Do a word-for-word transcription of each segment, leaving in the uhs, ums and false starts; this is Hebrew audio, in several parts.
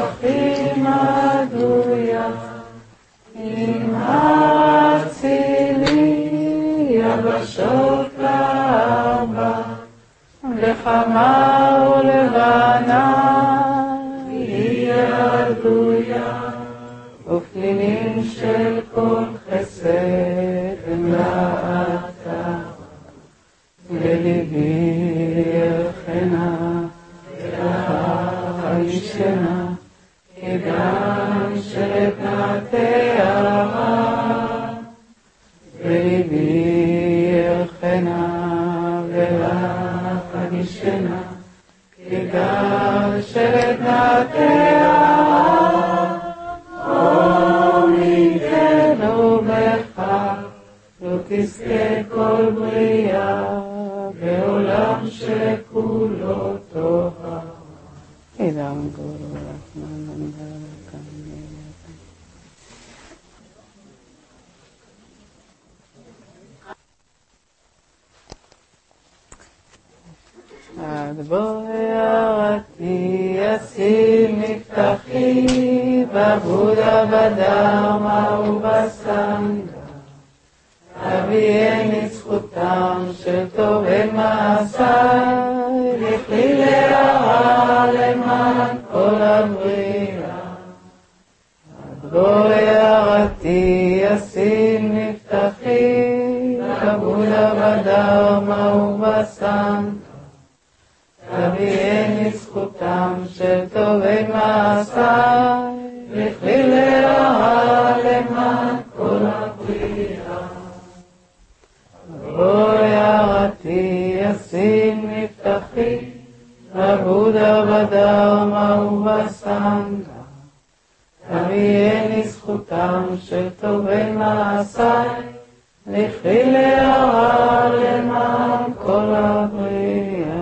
פרחים עדויה, עם הצילי יבשות לאבא, לחמה ולבנה היא עדויה, ופנינים של כל חסד הם לאתה, ולבי יחנה ישנה, כגן של תערה, ולבי יחנה ולך ישנה, כגן של תערה, עומדנו בך, לא תזכה כל בריאה, בעולם שכולו טובה. Idam Guru Adboyarati Yasim Miftachi Babuda Badama Ubasanga Avieni Zchutam Shel Tovei Maasai Lichli Le'ara Le'man Kol HaBriya Adboyarati Yasim Miftachi Babuda Badama Ubasanga Avieni Zchutam Shel Tovei Maasai Lichli Le'ara Le'man Kol HaBriya Adboyarati Yasim Miftachi Babuda Badama Ubasanga Avieni Zchutam Shel Tovei Maasai Lichli Le'ara Le'man Kol HaBriya.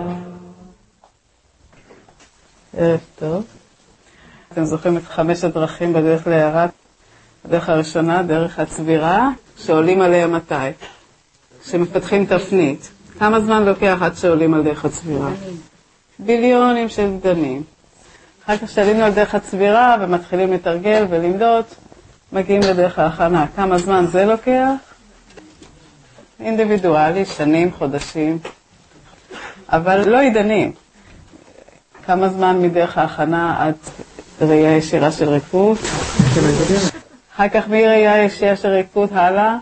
ערב טוב. אתם זוכרים את חמש הדרכים בדרך להערה? הדרך הראשונה, דרך הצבירה, שעולים עליה מתי? שמפתחים תפנית. כמה זמן לוקח עד שעולים על דרך הצבירה? ביליונים של דנים. אחר כך שעלינו על דרך הצבירה ומתחילים לתרגל ולמדוד, מגיעים לדרך ההכנה. כמה זמן זה לוקח? אינדיבידואלי, שנים, חודשים. אבל לא עידנים. כמה זמן מדרך ההכנה עד ראייה ישירה של ריקוד? אחר כך מראייה ישירה של ריקוד הלאה?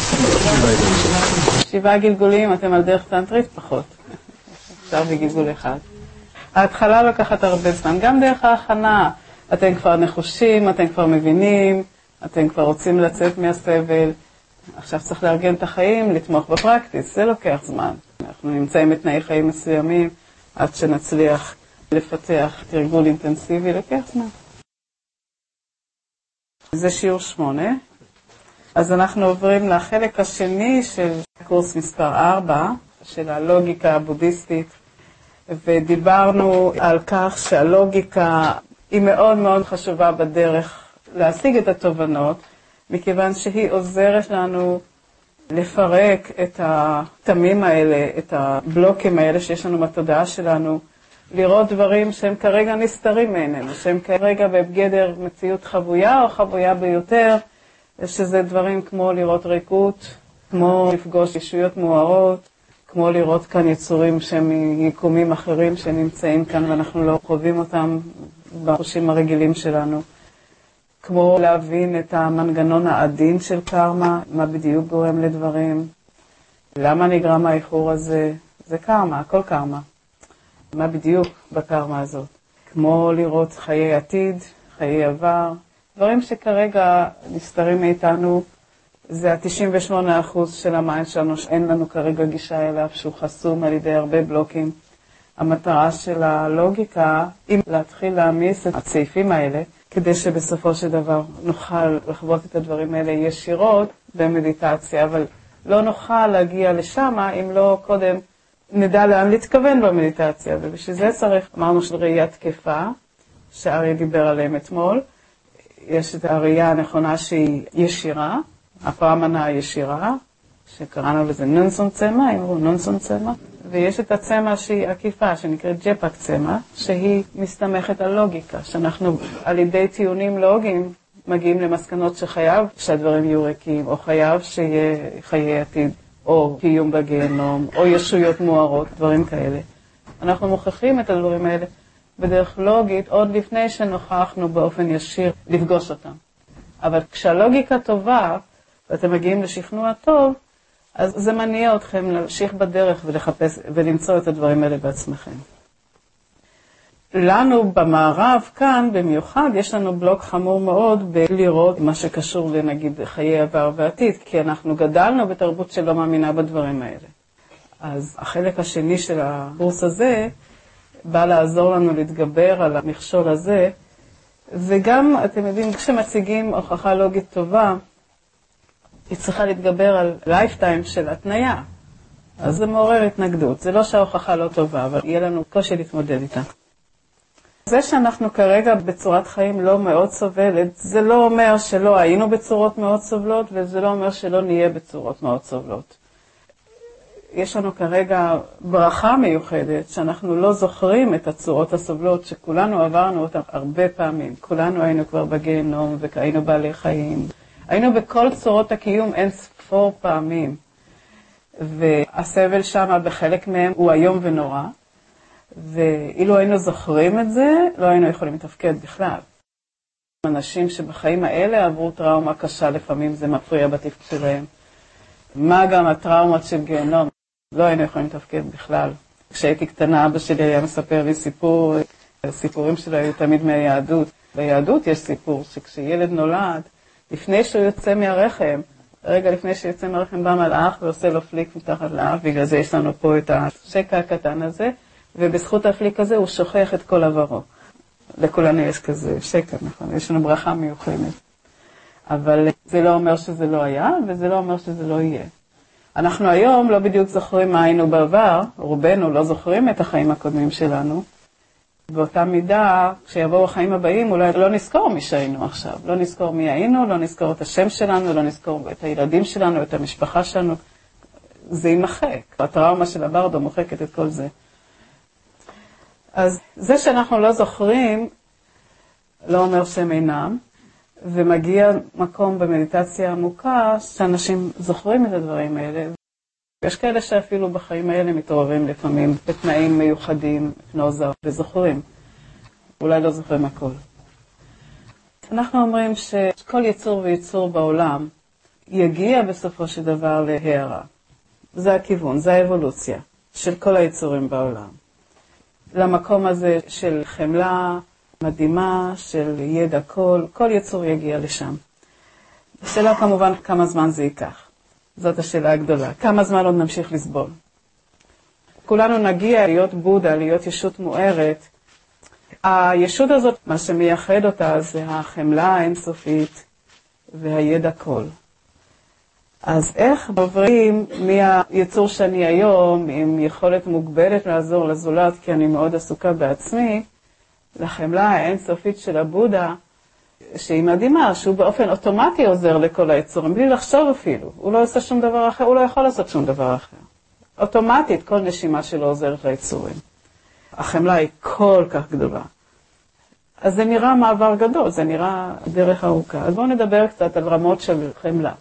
שבעה גלגולים, אתם על דרך טנטרית פחות. אפשר בגלגול אחד. ההתחלה לוקחת הרבה זמן, גם דרך ההכנה. אתם כבר נחושים, אתם כבר מבינים, אתם כבר רוצים לצאת מהסבל. עכשיו צריך לארגן את החיים, לתמוך בפרקטיס, זה לוקח זמן. אנחנו נמצאים בתנאי חיים מסוימים עד שנצליח לפתח תרגול אינטנסיבי, לוקח זמן. זה שיעור שמונה. אז אנחנו עוברים לחלק השני של קורס מספר ארבע, של הלוגיקה הבודהיסטית, ודיברנו על כך שהלוגיקה היא מאוד מאוד חשובה בדרך להשיג את התובנות, מכיוון שהיא עוזרת לנו לפרק את התמים האלה, את הבלוקים האלה שיש לנו בתודעה שלנו, לראות דברים שהם כרגע נסתרים מעינינו, שהם כרגע בגדר מציאות חבויה או חבויה ביותר, שזה דברים כמו לראות ריקות, כמו לפגוש ישויות מוארות, כמו לראות כאן יצורים שהם יקומים אחרים שנמצאים כאן ואנחנו לא חווים אותם בחושים הרגילים שלנו. כמו להבין את המנגנון העדין של קרמה, מה בדיוק גורם לדברים, למה נגרם האיחור הזה, זה קרמה, הכל קרמה. מה בדיוק בקרמה הזאת? כמו לראות חיי עתיד, חיי עבר, דברים שכרגע נסתרים מאיתנו, זה ה-תשעים ושמונה אחוז של המיינד שלנו, שאין לנו כרגע גישה אליו, שהוא חסום על ידי הרבה בלוקים. המטרה של הלוגיקה היא להתחיל להעמיס את הצעיפים האלה, כדי שבסופו של דבר נוכל לחוות את הדברים האלה ישירות במדיטציה, אבל לא נוכל להגיע לשם אם לא קודם נדע לאן להתכוון במדיטציה, ובשביל זה צריך, אמרנו של ראייה תקפה, שאריה דיבר עליהם אתמול, יש את הראייה הנכונה שהיא ישירה, הפעמנה הישירה, שקראנו לזה נונסון צמא, אמרו נונסון צמא, ויש את הצמא שהיא עקיפה, שנקראת ג'פק צמא, שהיא מסתמכת על לוגיקה, שאנחנו על ידי טיעונים לוגיים מגיעים למסקנות שחייב שהדברים יהיו ריקים, או חייב שיהיה חיי עתיד, או קיום בגיהנום, או ישויות מוארות, דברים כאלה. אנחנו מוכיחים את הדברים האלה בדרך לוגית, עוד לפני שנוכחנו באופן ישיר לפגוש אותם. אבל כשהלוגיקה טובה, ואתם מגיעים לשכנוע טוב, אז זה מניע אתכם להמשיך בדרך ולחפש ולמצוא את הדברים האלה בעצמכם. לנו במערב כאן במיוחד יש לנו בלוק חמור מאוד בלראות מה שקשור לנגיד חיי עבר ועתיד, כי אנחנו גדלנו בתרבות שלא מאמינה בדברים האלה. אז החלק השני של הקורס הזה בא לעזור לנו להתגבר על המכשול הזה, וגם אתם יודעים כשמציגים הוכחה לוגית טובה, היא צריכה להתגבר על לייפטיים של התניה. אז זה מעורר התנגדות. זה לא שההוכחה לא טובה, אבל יהיה לנו קושי להתמודד איתה. זה שאנחנו כרגע בצורת חיים לא מאוד סובלת, זה לא אומר שלא היינו בצורות מאוד סובלות, וזה לא אומר שלא נהיה בצורות מאוד סובלות. יש לנו כרגע ברכה מיוחדת, שאנחנו לא זוכרים את הצורות הסובלות, שכולנו עברנו אותן הרבה פעמים. כולנו היינו כבר בגיהנום, והיינו בעלי חיים. היינו בכל צורות הקיום אין ספור פעמים, והסבל שם בחלק מהם הוא היום ונורא, ואילו היינו זוכרים את זה, לא היינו יכולים לתפקד בכלל. אנשים שבחיים האלה עברו טראומה קשה, לפעמים זה מפריע בתפקוד שלהם. מה גם הטראומות של גיהנום? לא היינו יכולים לתפקד בכלל. כשהייתי קטנה, אבא שלי היה מספר לי סיפור, הסיפורים שלו היו תמיד מהיהדות. ביהדות יש סיפור שכשילד נולד, לפני שהוא יוצא מהרחם, רגע לפני שיוצא מהרחם בא מלאך ועושה לו פליק מתחת לאף, בגלל זה יש לנו פה את השקע הקטן הזה, ובזכות הפליק הזה הוא שוכח את כל עברו. לכולנו יש כזה שקע, נכון? יש לנו ברכה מיוחדת. אבל זה לא אומר שזה לא היה, וזה לא אומר שזה לא יהיה. אנחנו היום לא בדיוק זוכרים מה היינו בעבר, רובנו לא זוכרים את החיים הקודמים שלנו, באותה מידה, כשיבואו החיים הבאים, אולי לא נזכור מי שהיינו עכשיו. לא נזכור מי היינו, לא נזכור את השם שלנו, לא נזכור את הילדים שלנו, את המשפחה שלנו. זה יימחק. הטראומה של הברדו מוחקת את כל זה. אז זה שאנחנו לא זוכרים, לא אומר שהם אינם, ומגיע מקום במדיטציה עמוקה, שאנשים זוכרים את הדברים האלה. יש כאלה שאפילו בחיים האלה מתעוררים לפעמים בתנאים מיוחדים, נוזר, וזוכרים. אולי לא זוכרים הכל. אנחנו אומרים שכל יצור ויצור בעולם יגיע בסופו של דבר להערה. זה הכיוון, זה האבולוציה של כל היצורים בעולם. למקום הזה של חמלה מדהימה, של ידע כל, כל יצור יגיע לשם. השאלה כמובן כמה זמן זה ייקח. זאת השאלה הגדולה. כמה זמן עוד נמשיך לסבול? כולנו נגיע להיות בודה, להיות ישות מוארת. הישות הזאת, מה שמייחד אותה, זה החמלה האינסופית והידע כל. אז איך עוברים מהיצור שאני היום, עם יכולת מוגבלת לעזור לזולת, כי אני מאוד עסוקה בעצמי, לחמלה האינסופית של הבודה, שהיא מדהימה, שהוא באופן אוטומטי עוזר לכל היצורים, בלי לחשוב אפילו. הוא לא עושה שום דבר אחר, הוא לא יכול לעשות שום דבר אחר. אוטומטית, כל נשימה שלו עוזרת ליצורים. החמלה היא כל כך גדולה. אז זה נראה מעבר גדול, זה נראה דרך ארוכה. אז בואו נדבר קצת על רמות של חמלה.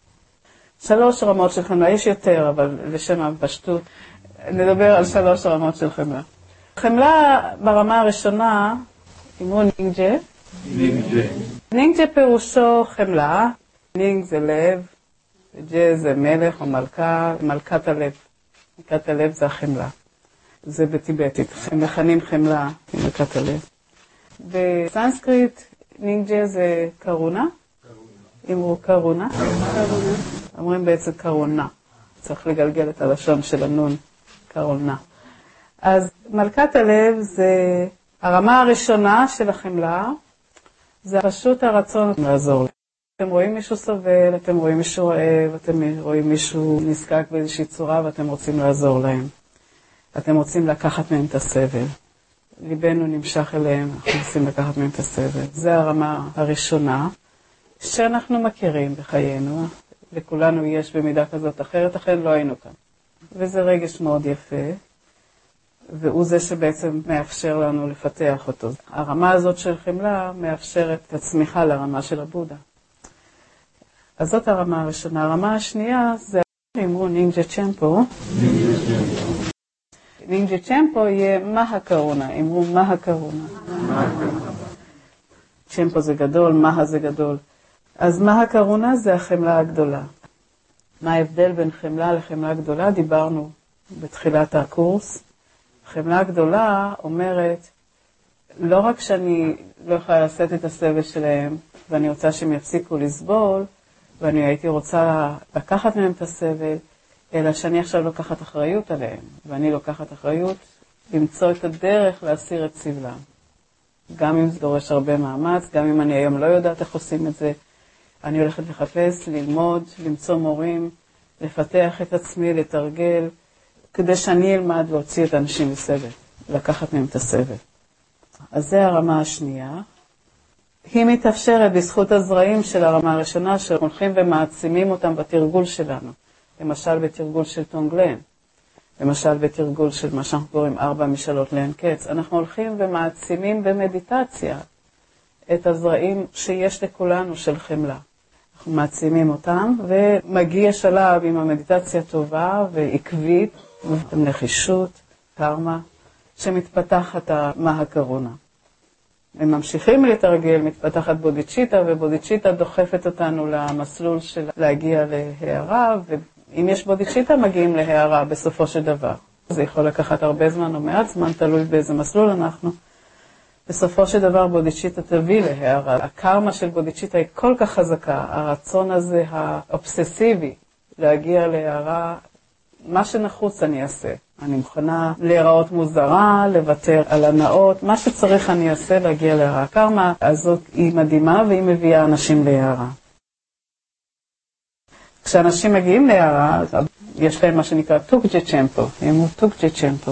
שלוש רמות של חמלה, יש יותר, אבל לשם הפשטות, נדבר על שלוש רמות של חמלה. חמלה ברמה הראשונה, אימו נינג'ה. נינג'ה. נינג'ה פירושו חמלה. נינג זה לב, וג'ה זה מלך או מלכה, מלכת הלב. מלכת הלב זה החמלה. זה בטיבטית. הם מכנים חמלה מלכת הלב. בסנסקריט, נינג'ה זה קרונה. אמרו קרונה. אומרים בעצם קרונה. צריך לגלגל את הלשון של הנון. קרונה. אז מלכת הלב זה הרמה הראשונה של החמלה, זה פשוט הרצון לעזור. אתם רואים מישהו סובל, אתם רואים מישהו רעב, אתם רואים מישהו נזקק באיזושהי צורה ואתם רוצים לעזור להם. אתם רוצים לקחת מהם את הסבל. ליבנו נמשך אליהם, אנחנו רוצים לקחת מהם את הסבל. זה הרמה הראשונה שאנחנו מכירים בחיינו, וכולנו יש במידה כזאת אחרת, אחרת לא היינו כאן. וזה רגש מאוד יפה, והוא זה שבעצם מאפשר לנו לפתח אותו. הרמה הזאת של חמלה מאפשרת את הצמיחה לרמה של הבודה. אז זאת הרמה הראשונה. הרמה השנייה זה אמרו נינג'ה צ'מפו. נינג'ה צ'מפו יהיה מה הקרונה, אמרו מה הקרונה. צ'מפו זה גדול, מה זה גדול. אז מה הקרונה זה החמלה הגדולה. מה ההבדל בין חמלה לחמלה גדולה? דיברנו בתחילת הקורס. חמלה הגדולה אומרת, לא רק שאני לא יכולה לשאת את הסבל שלהם, ואני רוצה שהם יפסיקו לסבול, ואני הייתי רוצה לקחת מהם את הסבל, אלא שאני עכשיו לוקחת אחריות עליהם, ואני לוקחת אחריות למצוא את הדרך להסיר את סבלם. גם אם זה דורש הרבה מאמץ, גם אם אני היום לא יודעת איך עושים את זה, אני הולכת לחפש, ללמוד, למצוא מורים, לפתח את עצמי, לתרגל, כדי שאני אלמד להוציא את האנשים מסבל, לקחת מהם את הסבל. אז זה הרמה השנייה. היא מתאפשרת בזכות הזרעים של הרמה הראשונה, שהולכים ומעצימים אותם בתרגול שלנו. למשל בתרגול של טונגלן, למשל בתרגול של מה שאנחנו קוראים ארבע משאלות לאין קץ. אנחנו הולכים ומעצימים במדיטציה את הזרעים שיש לכולנו של חמלה. אנחנו מעצימים אותם, ומגיע שלב עם המדיטציה טובה ועקבית, עם נחישות, קרמה, שמתפתחת מה הקרונה. הם ממשיכים לתרגל, מתפתחת בודיצ'יטה, ובודיצ'יטה דוחפת אותנו למסלול של להגיע להערה, ואם יש בודיצ'יטה מגיעים להערה בסופו של דבר. זה יכול לקחת הרבה זמן או מעט זמן, תלוי באיזה מסלול אנחנו. בסופו של דבר בודיצ'יטה תביא להערה. הקרמה של בודיצ'יטה היא כל כך חזקה, הרצון הזה האובססיבי להגיע להערה, מה שנחוץ אני אעשה. אני מוכנה להיראות מוזרה, לוותר על הנאות, מה שצריך אני אעשה להגיע להערה. הקרמה הזאת היא מדהימה והיא מביאה אנשים להערה. כשאנשים מגיעים להערה, יש להם מה שנקרא טוקג'ה צ'מפו, הם הוא טוקג'ה צ'מפו.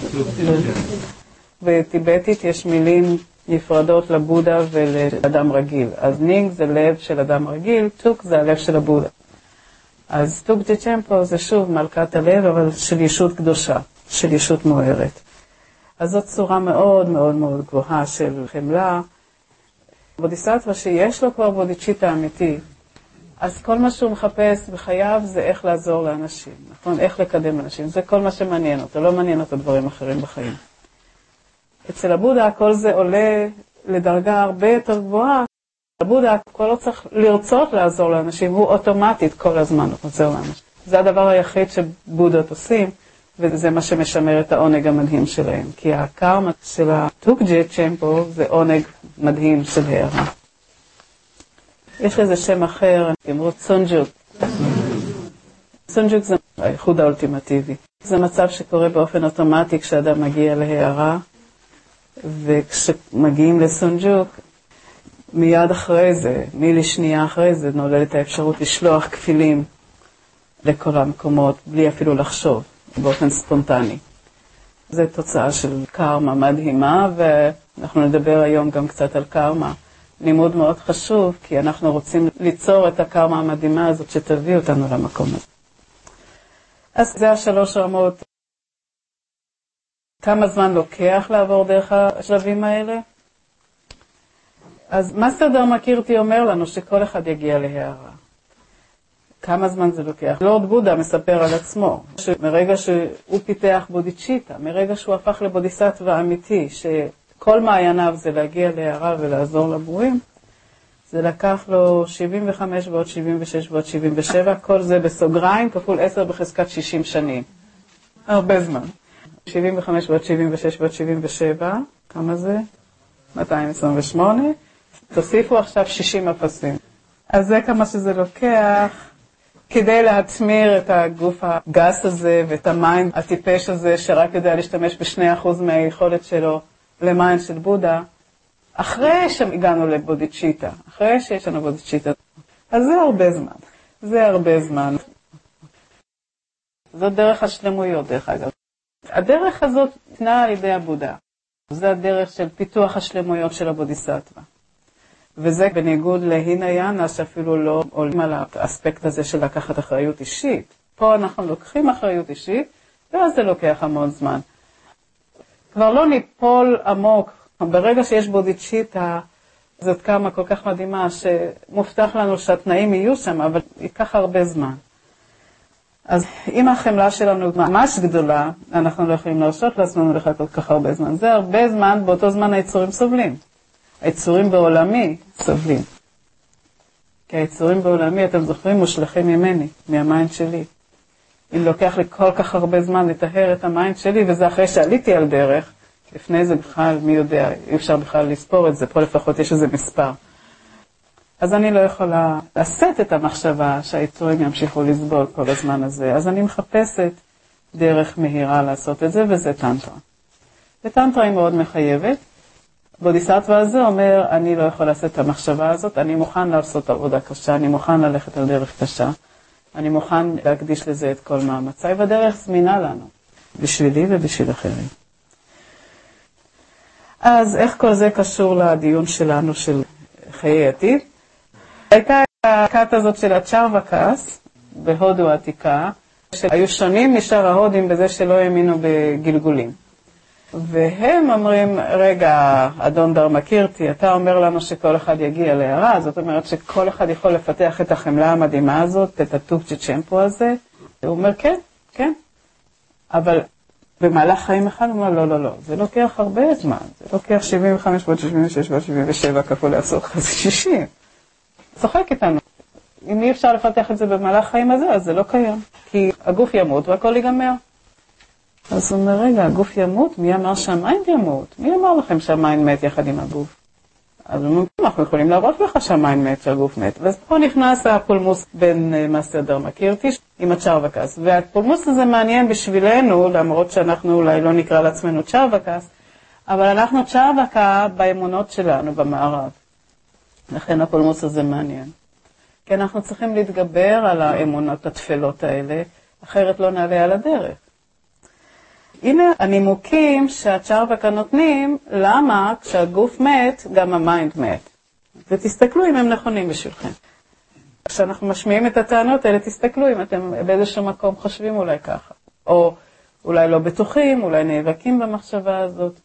בטיבטית יש מילים נפרדות לבודה ולאדם רגיל. אז נינג זה לב של אדם רגיל, טוק זה הלב של הבודה. אז טוקג'ה צ'מפו זה שוב מלכת הלב, אבל של ישות קדושה, של ישות מוארת. אז זאת צורה מאוד מאוד מאוד גבוהה של חמלה. בודיסטווה שיש לו כבר בודיצ'יטה אמיתי, אז כל מה שהוא מחפש בחייו זה איך לעזור לאנשים, נכון? איך לקדם אנשים, זה כל מה שמעניין אותו, לא מעניין אותו דברים אחרים בחיים. אצל הבודה כל זה עולה לדרגה הרבה יותר גבוהה. הבודה כל לא צריך לרצות לעזור לאנשים, הוא אוטומטית כל הזמן עוזר לאנשים. זה הדבר היחיד שבודות עושים, וזה מה שמשמר את העונג המדהים שלהם. כי הקרמה של הטוקג'ה צ'מפו זה עונג מדהים של הערה. יש לזה שם אחר, אמרו צונג'וק. צונג'וק זה האיחוד האולטימטיבי. זה מצב שקורה באופן אוטומטי כשאדם מגיע להערה, וכשמגיעים לסונג'וק, מיד אחרי זה, מילי שנייה אחרי זה, נולדת האפשרות לשלוח כפילים לכל המקומות, בלי אפילו לחשוב, באופן ספונטני. זו תוצאה של קרמה מדהימה, ואנחנו נדבר היום גם קצת על קרמה. לימוד מאוד חשוב, כי אנחנו רוצים ליצור את הקרמה המדהימה הזאת שתביא אותנו למקום הזה. אז זה השלוש רמות. כמה זמן לוקח לעבור דרך השלבים האלה? אז מאסטר דרמה קירטי אומר לנו שכל אחד יגיע להערה. כמה זמן זה לוקח? לורד בודה מספר על עצמו, שמרגע שהוא פיתח בודיצ'יטה, מרגע שהוא הפך לבודיסטווה אמיתי, שכל מעייניו זה להגיע להערה ולעזור לברואים, זה לקח לו שבעים וחמש ועוד שבעים ושש ועוד שבעים ושבע, כל זה בסוגריים, כפול עשר בחזקת שישים שנים. הרבה זמן. שבעים וחמש ועוד שבעים ושש ועוד שבעים ושבע, כמה זה? מאתיים עשרים ושמונה. תוסיפו עכשיו שישים אפסים. אז זה כמה שזה לוקח, כדי להתמיר את הגוף הגס הזה ואת המיינד הטיפש הזה, שרק יודע להשתמש בשני אחוז מהיכולת שלו למיינד של בודה, אחרי שהגענו לבודיצ'יטה, אחרי שיש לנו בודיצ'יטה. אז זה הרבה זמן. זה הרבה זמן. זאת דרך השלמויות, דרך אגב. הדרך הזאת ניתנה על ידי הבודה. זה הדרך של פיתוח השלמויות של הבודיסטווה. וזה בניגוד להינאיינה, שאפילו לא עולים על האספקט הזה של לקחת אחריות אישית. פה אנחנו לוקחים אחריות אישית, ואז זה לוקח המון זמן. כבר לא ניפול עמוק, ברגע שיש בודיצ'יטה, זאת כמה כל כך מדהימה, שמובטח לנו שהתנאים יהיו שם, אבל ייקח הרבה זמן. אז אם החמלה שלנו ממש גדולה, אנחנו לא יכולים להרשות לעצמנו לך כל כך הרבה זמן. זה הרבה זמן, באותו זמן היצורים סובלים. היצורים בעולמי סובלים. כי היצורים בעולמי, אתם זוכרים, מושלכים ממני, מהמיינד שלי. אם לוקח לי כל כך הרבה זמן לטהר את המיינד שלי, וזה אחרי שעליתי על דרך, לפני זה בכלל, מי יודע, אי אפשר בכלל לספור את זה, פה לפחות יש איזה מספר. אז אני לא יכולה לשאת את המחשבה שהיצורים ימשיכו לסבול כל הזמן הזה. אז אני מחפשת דרך מהירה לעשות את זה, וזה טנטרה. וטנטרה היא מאוד מחייבת. בודיסטווה הזה אומר, אני לא יכול לעשות את המחשבה הזאת, אני מוכן לעשות עבודה קשה, אני מוכן ללכת על דרך קשה, אני מוכן להקדיש לזה את כל מאמצי, והדרך זמינה לנו, בשבילי ובשביל אחרים. אז איך כל זה קשור לדיון שלנו של חיי עתיד? הייתה הכת הזאת של הצ'רווקס בהודו העתיקה, שהיו שונים משאר ההודים בזה שלא האמינו בגלגולים. והם אומרים, רגע, אדון דרמקירטי, אתה אומר לנו שכל אחד יגיע להערה, זאת אומרת שכל אחד יכול לפתח את החמלה המדהימה הזאת, את הטוקצ'י צ'מפו הזה. הוא אומר, כן, כן. אבל במהלך חיים אחד הוא אומר, לא, לא, לא, זה לוקח הרבה זמן. זה לוקח שבעים וחמש ועוד שבעים ושש ועוד שבעים ושבע כפול לעשות לך, זה שישים. צוחק איתנו. אם אי אפשר לפתח את זה במהלך חיים הזה, אז זה לא קיים. כי הגוף ימות והכל ייגמר. אז הוא אומר, רגע, הגוף ימות? מי אמר שהמיינד ימות? מי אמר לכם שהמיינד מת יחד עם הגוף? אז הוא אומר, אנחנו יכולים להראות לך שהמיינד מת, שהגוף מת. ואז פה נכנס הפולמוס בין מאסטר דרמקירטי עם הצ'רווקס. והפולמוס הזה מעניין בשבילנו, למרות שאנחנו אולי לא נקרא לעצמנו צ'רווקס, אבל אנחנו צ'רווקה באמונות שלנו, במערב. לכן הפולמוס הזה מעניין. כי אנחנו צריכים להתגבר על האמונות התפלות האלה, אחרת לא נעלה על הדרך. הנה הנימוקים שהצ'רווקה נותנים, למה כשהגוף מת, גם המיינד מת. ותסתכלו אם הם נכונים בשבילכם. כשאנחנו משמיעים את הטענות האלה, תסתכלו אם אתם באיזשהו מקום חושבים אולי ככה. או אולי לא בטוחים, אולי נאבקים במחשבה הזאת.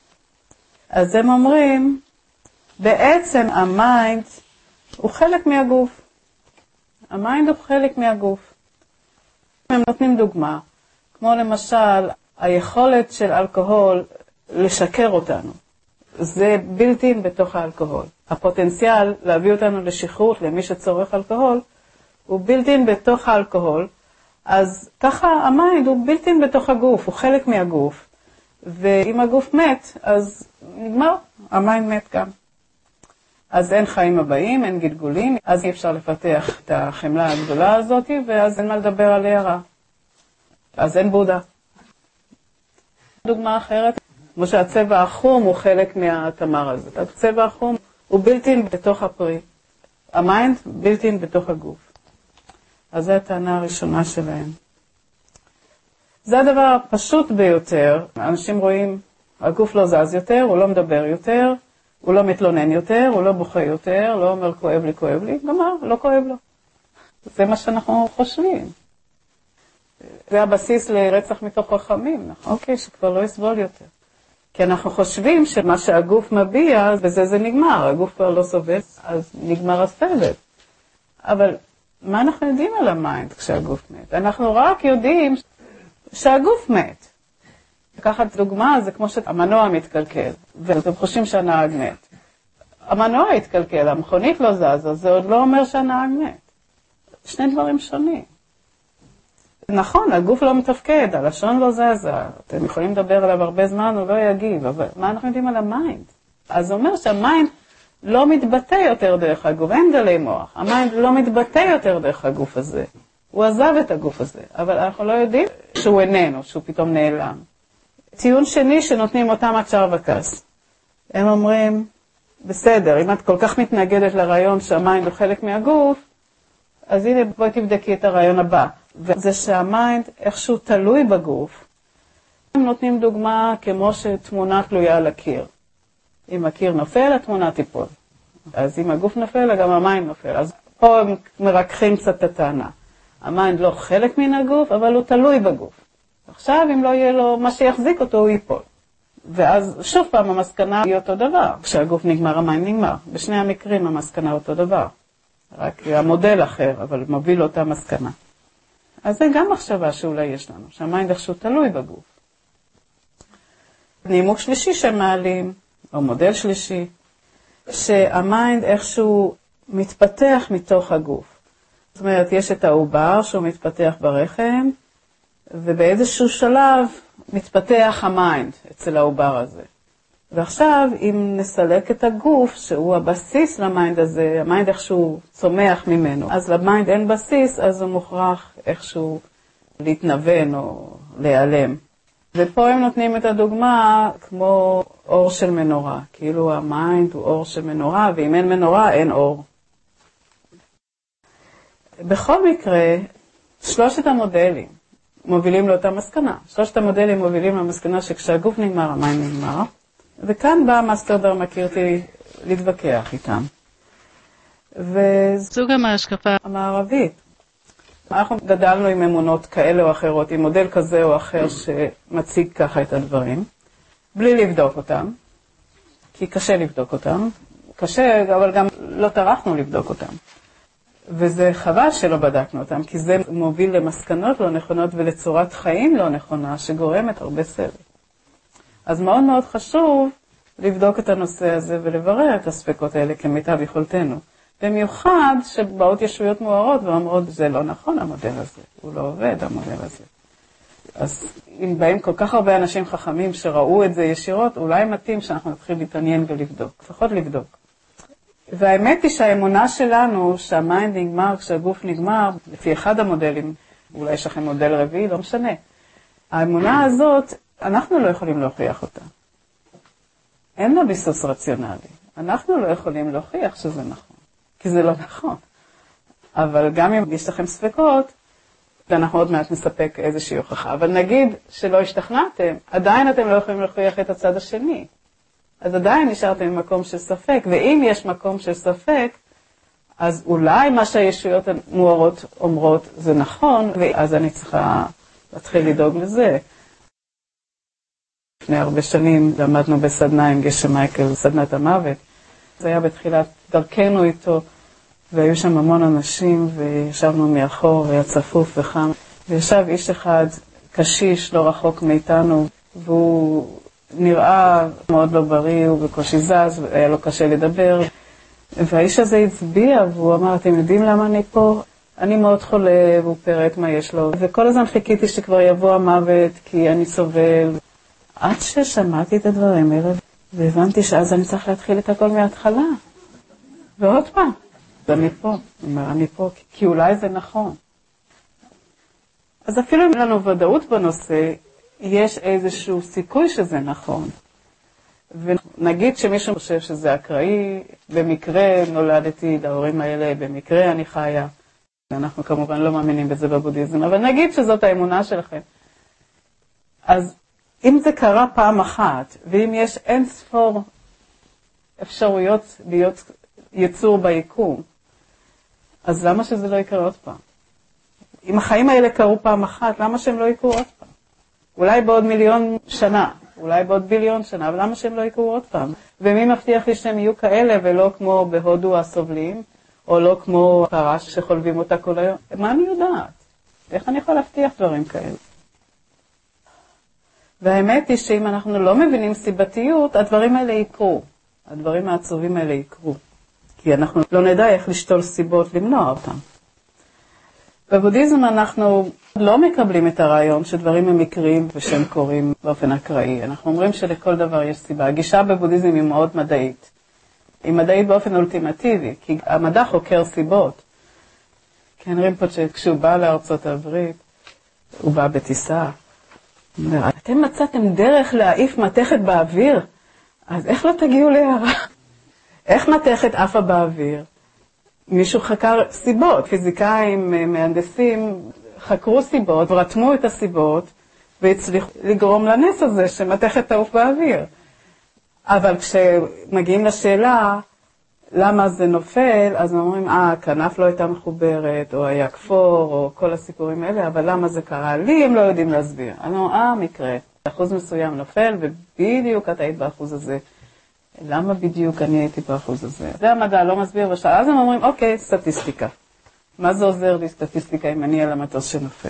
אז הם אומרים, בעצם המיינד הוא חלק מהגוף. המיינד הוא חלק מהגוף. הם נותנים דוגמה, כמו למשל, היכולת של אלכוהול לשקר אותנו. זה בלתי בתוך האלכוהול. הפוטנציאל להביא אותנו לשחרות למי שצורך אלכוהול, הוא בלתי בתוך האלכוהול. אז ככה המיינד הוא בלתי בתוך הגוף, הוא חלק מהגוף. ואם הגוף מת, אז נגמר, המיינד מת גם. אז אין חיים הבאים, אין גלגולים, אז אי אפשר לפתח את החמלה הגדולה הזאת, ואז אין מה לדבר על הערה. אז אין בודה. דוגמה אחרת, כמו שהצבע החום הוא חלק מהתמר הזה. הצבע החום הוא בלתי בתוך הפרי. המיינד בלתי בתוך הגוף. אז זו הטענה הראשונה שלהם. זה הדבר הפשוט ביותר. אנשים רואים, הגוף לא זז יותר, הוא לא מדבר יותר, הוא לא מתלונן יותר, הוא לא בוכה יותר, לא אומר כואב לי, כואב לי, גמר, לא כואב לו. זה מה שאנחנו חושבים. זה הבסיס לרצח מתוך רחמים, נכון? אוקיי, שכבר לא יסבול יותר. כי אנחנו חושבים שמה שהגוף מביע, בזה זה נגמר, הגוף כבר לא סובל, אז נגמר הסבל. אבל מה אנחנו יודעים על המיינד כשהגוף מת? אנחנו רק יודעים שהגוף מת. לקחת דוגמה, זה כמו שהמנוע מתקלקל, ואתם חושבים שהנהג מת. המנוע התקלקל, המכונית לא זזה, זה עוד לא אומר שהנהג מת. שני דברים שונים. נכון, הגוף לא מתפקד, הלשון לא זזה, אתם יכולים לדבר עליו הרבה זמן, הוא לא יגיב, אבל מה אנחנו יודעים על המיינד? אז זה אומר שהמיינד לא מתבטא יותר דרך הגוף, אין גלי מוח, המיינד לא מתבטא יותר דרך הגוף הזה, הוא עזב את הגוף הזה, אבל אנחנו לא יודעים שהוא איננו, שהוא פתאום נעלם. טיעון שני שנותנים אותם הצ'רווקס, הם אומרים, בסדר, אם את כל כך מתנגדת לרעיון שהמיינד הוא חלק מהגוף, אז הנה בואי תבדקי את הרעיון הבא. וזה שהמיינד איכשהו תלוי בגוף. הם נותנים דוגמה כמו שתמונה תלויה על הקיר. אם הקיר נופל, התמונה תיפול. אז אם הגוף נופל, גם המיינד נופל. אז פה הם מרככים קצת את הטענה. המיינד לא חלק מן הגוף, אבל הוא תלוי בגוף. עכשיו אם לא יהיה לו מה שיחזיק אותו הוא ייפול. ואז שוב פעם המסקנה היא אותו דבר. כשהגוף נגמר המים נגמר. בשני המקרים המסקנה אותו דבר. רק המודל אחר, אבל מוביל אותה מסקנה. אז זה גם מחשבה שאולי יש לנו, שהמיינד איכשהו תלוי בגוף. נימוק שלישי שמעלים, או מודל שלישי, שהמיינד איכשהו מתפתח מתוך הגוף. זאת אומרת, יש את העובר שהוא מתפתח ברחם, ובאיזשהו שלב מתפתח המיינד אצל העובר הזה. ועכשיו, אם נסלק את הגוף, שהוא הבסיס למיינד הזה, המיינד איכשהו צומח ממנו, אז למיינד אין בסיס, אז הוא מוכרח איכשהו להתנוון או להיעלם. ופה הם נותנים את הדוגמה כמו אור של מנורה, כאילו המיינד הוא אור של מנורה, ואם אין מנורה אין אור. בכל מקרה, שלושת המודלים מובילים לאותה מסקנה. שלושת המודלים מובילים למסקנה שכשהגוף נגמר, המיינד נגמר. וכאן בא מאסטר מכירתי להתווכח איתם. וזו גם ההשקפה המערבית. אנחנו גדלנו עם אמונות כאלה או אחרות, עם מודל כזה או אחר שמציג ככה את הדברים, בלי לבדוק אותם, כי קשה לבדוק אותם. קשה, אבל גם לא טרחנו לבדוק אותם. וזה חבל שלא בדקנו אותם, כי זה מוביל למסקנות לא נכונות ולצורת חיים לא נכונה, שגורמת הרבה סבל. אז מאוד מאוד חשוב לבדוק את הנושא הזה ולברר את הספקות האלה כמיטב יכולתנו. במיוחד שבאות ישויות מוארות ואומרות, זה לא נכון המודל הזה, הוא לא עובד המודל הזה. אז אם באים כל כך הרבה אנשים חכמים שראו את זה ישירות, אולי מתאים שאנחנו נתחיל להתעניין ולבדוק, לפחות לבדוק. והאמת היא שהאמונה שלנו, שהמיינד נגמר כשהגוף נגמר, לפי אחד המודלים, אולי יש לכם מודל רביעי, לא משנה. האמונה הזאת, אנחנו לא יכולים להוכיח אותה. אין לה ביסוס רציונלי. אנחנו לא יכולים להוכיח שזה נכון, כי זה לא נכון. אבל גם אם יש לכם ספקות, ואנחנו עוד מעט נספק איזושהי הוכחה. אבל נגיד שלא השתכנעתם, עדיין אתם לא יכולים להוכיח את הצד השני. אז עדיין נשארתם במקום של ספק, ואם יש מקום של ספק, אז אולי מה שהישויות המוארות אומרות זה נכון, ואז אני צריכה להתחיל לדאוג לזה. לפני הרבה שנים למדנו בסדנה עם גשם מייקל, סדנת המוות. זה היה בתחילת דרכנו איתו, והיו שם המון אנשים, וישבנו מאחור, והיה צפוף וחם. וישב איש אחד, קשיש, לא רחוק מאיתנו, והוא נראה מאוד לא בריא, הוא בקושי זז, והיה לו קשה לדבר. והאיש הזה הצביע, והוא אמר, אתם יודעים למה אני פה? אני מאוד חולה, והוא פירט מה יש לו. וכל הזמן חיכיתי שכבר יבוא המוות, כי אני סובל. עד ששמעתי את הדברים האלה, והבנתי שאז אני צריך להתחיל את הכל מההתחלה. ועוד פעם, אני פה. הוא אומר, אני פה, כי אולי זה נכון. אז אפילו אם אין לנו ודאות בנושא, יש איזשהו סיכוי שזה נכון. ונגיד שמישהו חושב שזה אקראי, במקרה נולדתי להורים האלה, במקרה אני חיה. אנחנו כמובן לא מאמינים בזה בבודהיזם, אבל נגיד שזאת האמונה שלכם. אז אם זה קרה פעם אחת, ואם יש אין ספור אפשרויות להיות יצור ביקום, אז למה שזה לא יקרה עוד פעם? אם החיים האלה קרו פעם אחת, למה שהם לא יקרו עוד פעם? אולי בעוד מיליון שנה, אולי בעוד ביליון שנה, אבל למה שהם לא יקרו עוד פעם? ומי מבטיח לי שהם יהיו כאלה ולא כמו בהודו הסובלים, או לא כמו פרש שחולבים אותה כל היום? מה אני יודעת? איך אני יכול להבטיח דברים כאלה? והאמת היא שאם אנחנו לא מבינים סיבתיות, הדברים האלה יקרו. הדברים העצובים האלה יקרו. כי אנחנו לא נדע איך לשתול סיבות למנוע אותם. בבודהיזם אנחנו לא מקבלים את הרעיון שדברים הם מקריים ושהם קורים באופן אקראי. אנחנו אומרים שלכל דבר יש סיבה. הגישה בבודהיזם היא מאוד מדעית. היא מדעית באופן אולטימטיבי, כי המדע חוקר סיבות. כן, רינפוצ'ה, כשהוא בא לארצות הברית, הוא בא בטיסה. הוא אומר, אתם מצאתם דרך להעיף מתכת באוויר? אז איך לא תגיעו להערה? איך מתכת עפה באוויר? מישהו חקר סיבות, פיזיקאים, מהנדסים, חקרו סיבות, ורתמו את הסיבות, והצליחו לגרום לנס הזה שמתכת תעוף באוויר. אבל כשמגיעים לשאלה, למה זה נופל? אז אומרים, אה, הכנף לא הייתה מחוברת, או היה כפור, או כל הסיפורים האלה, אבל למה זה קרה? לי הם לא יודעים להסביר. אני אומר, אה, מקרה, אחוז מסוים נופל, ובדיוק את היית באחוז הזה. למה בדיוק אני הייתי באחוז הזה? זה המדע לא מסביר בשעה. אז הם אומרים, אוקיי, סטטיסטיקה. מה זה עוזר לי סטטיסטיקה אם אני על המטוס שנופל?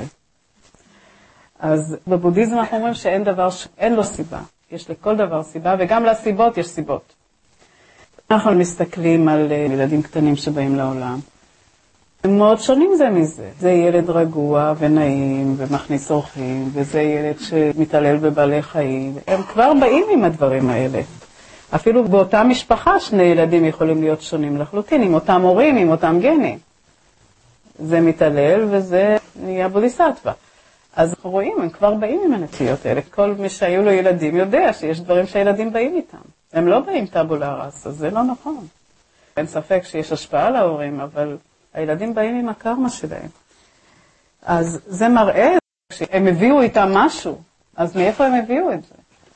אז בבודהיזם אנחנו אומרים שאין דבר שאין לו סיבה. יש לכל דבר סיבה, וגם לסיבות יש סיבות. אנחנו מסתכלים על ילדים קטנים שבאים לעולם. הם מאוד שונים זה מזה. זה ילד רגוע ונעים ומכניס אורחים, וזה ילד שמתעלל בבעלי חיים. הם כבר באים עם הדברים האלה. אפילו באותה משפחה שני ילדים יכולים להיות שונים לחלוטין, עם אותם הורים, עם אותם גנים. זה מתעלל וזה נהיה בודיסטווה. אז אנחנו רואים, הם כבר באים עם הנטיות האלה. כל מי שהיו לו ילדים יודע שיש דברים שהילדים באים איתם. הם לא באים טאבולה ראסה, אז זה לא נכון. אין ספק שיש השפעה להורים, אבל הילדים באים עם הקרמה שלהם. אז זה מראה שהם הביאו איתם משהו, אז מאיפה הם הביאו את זה?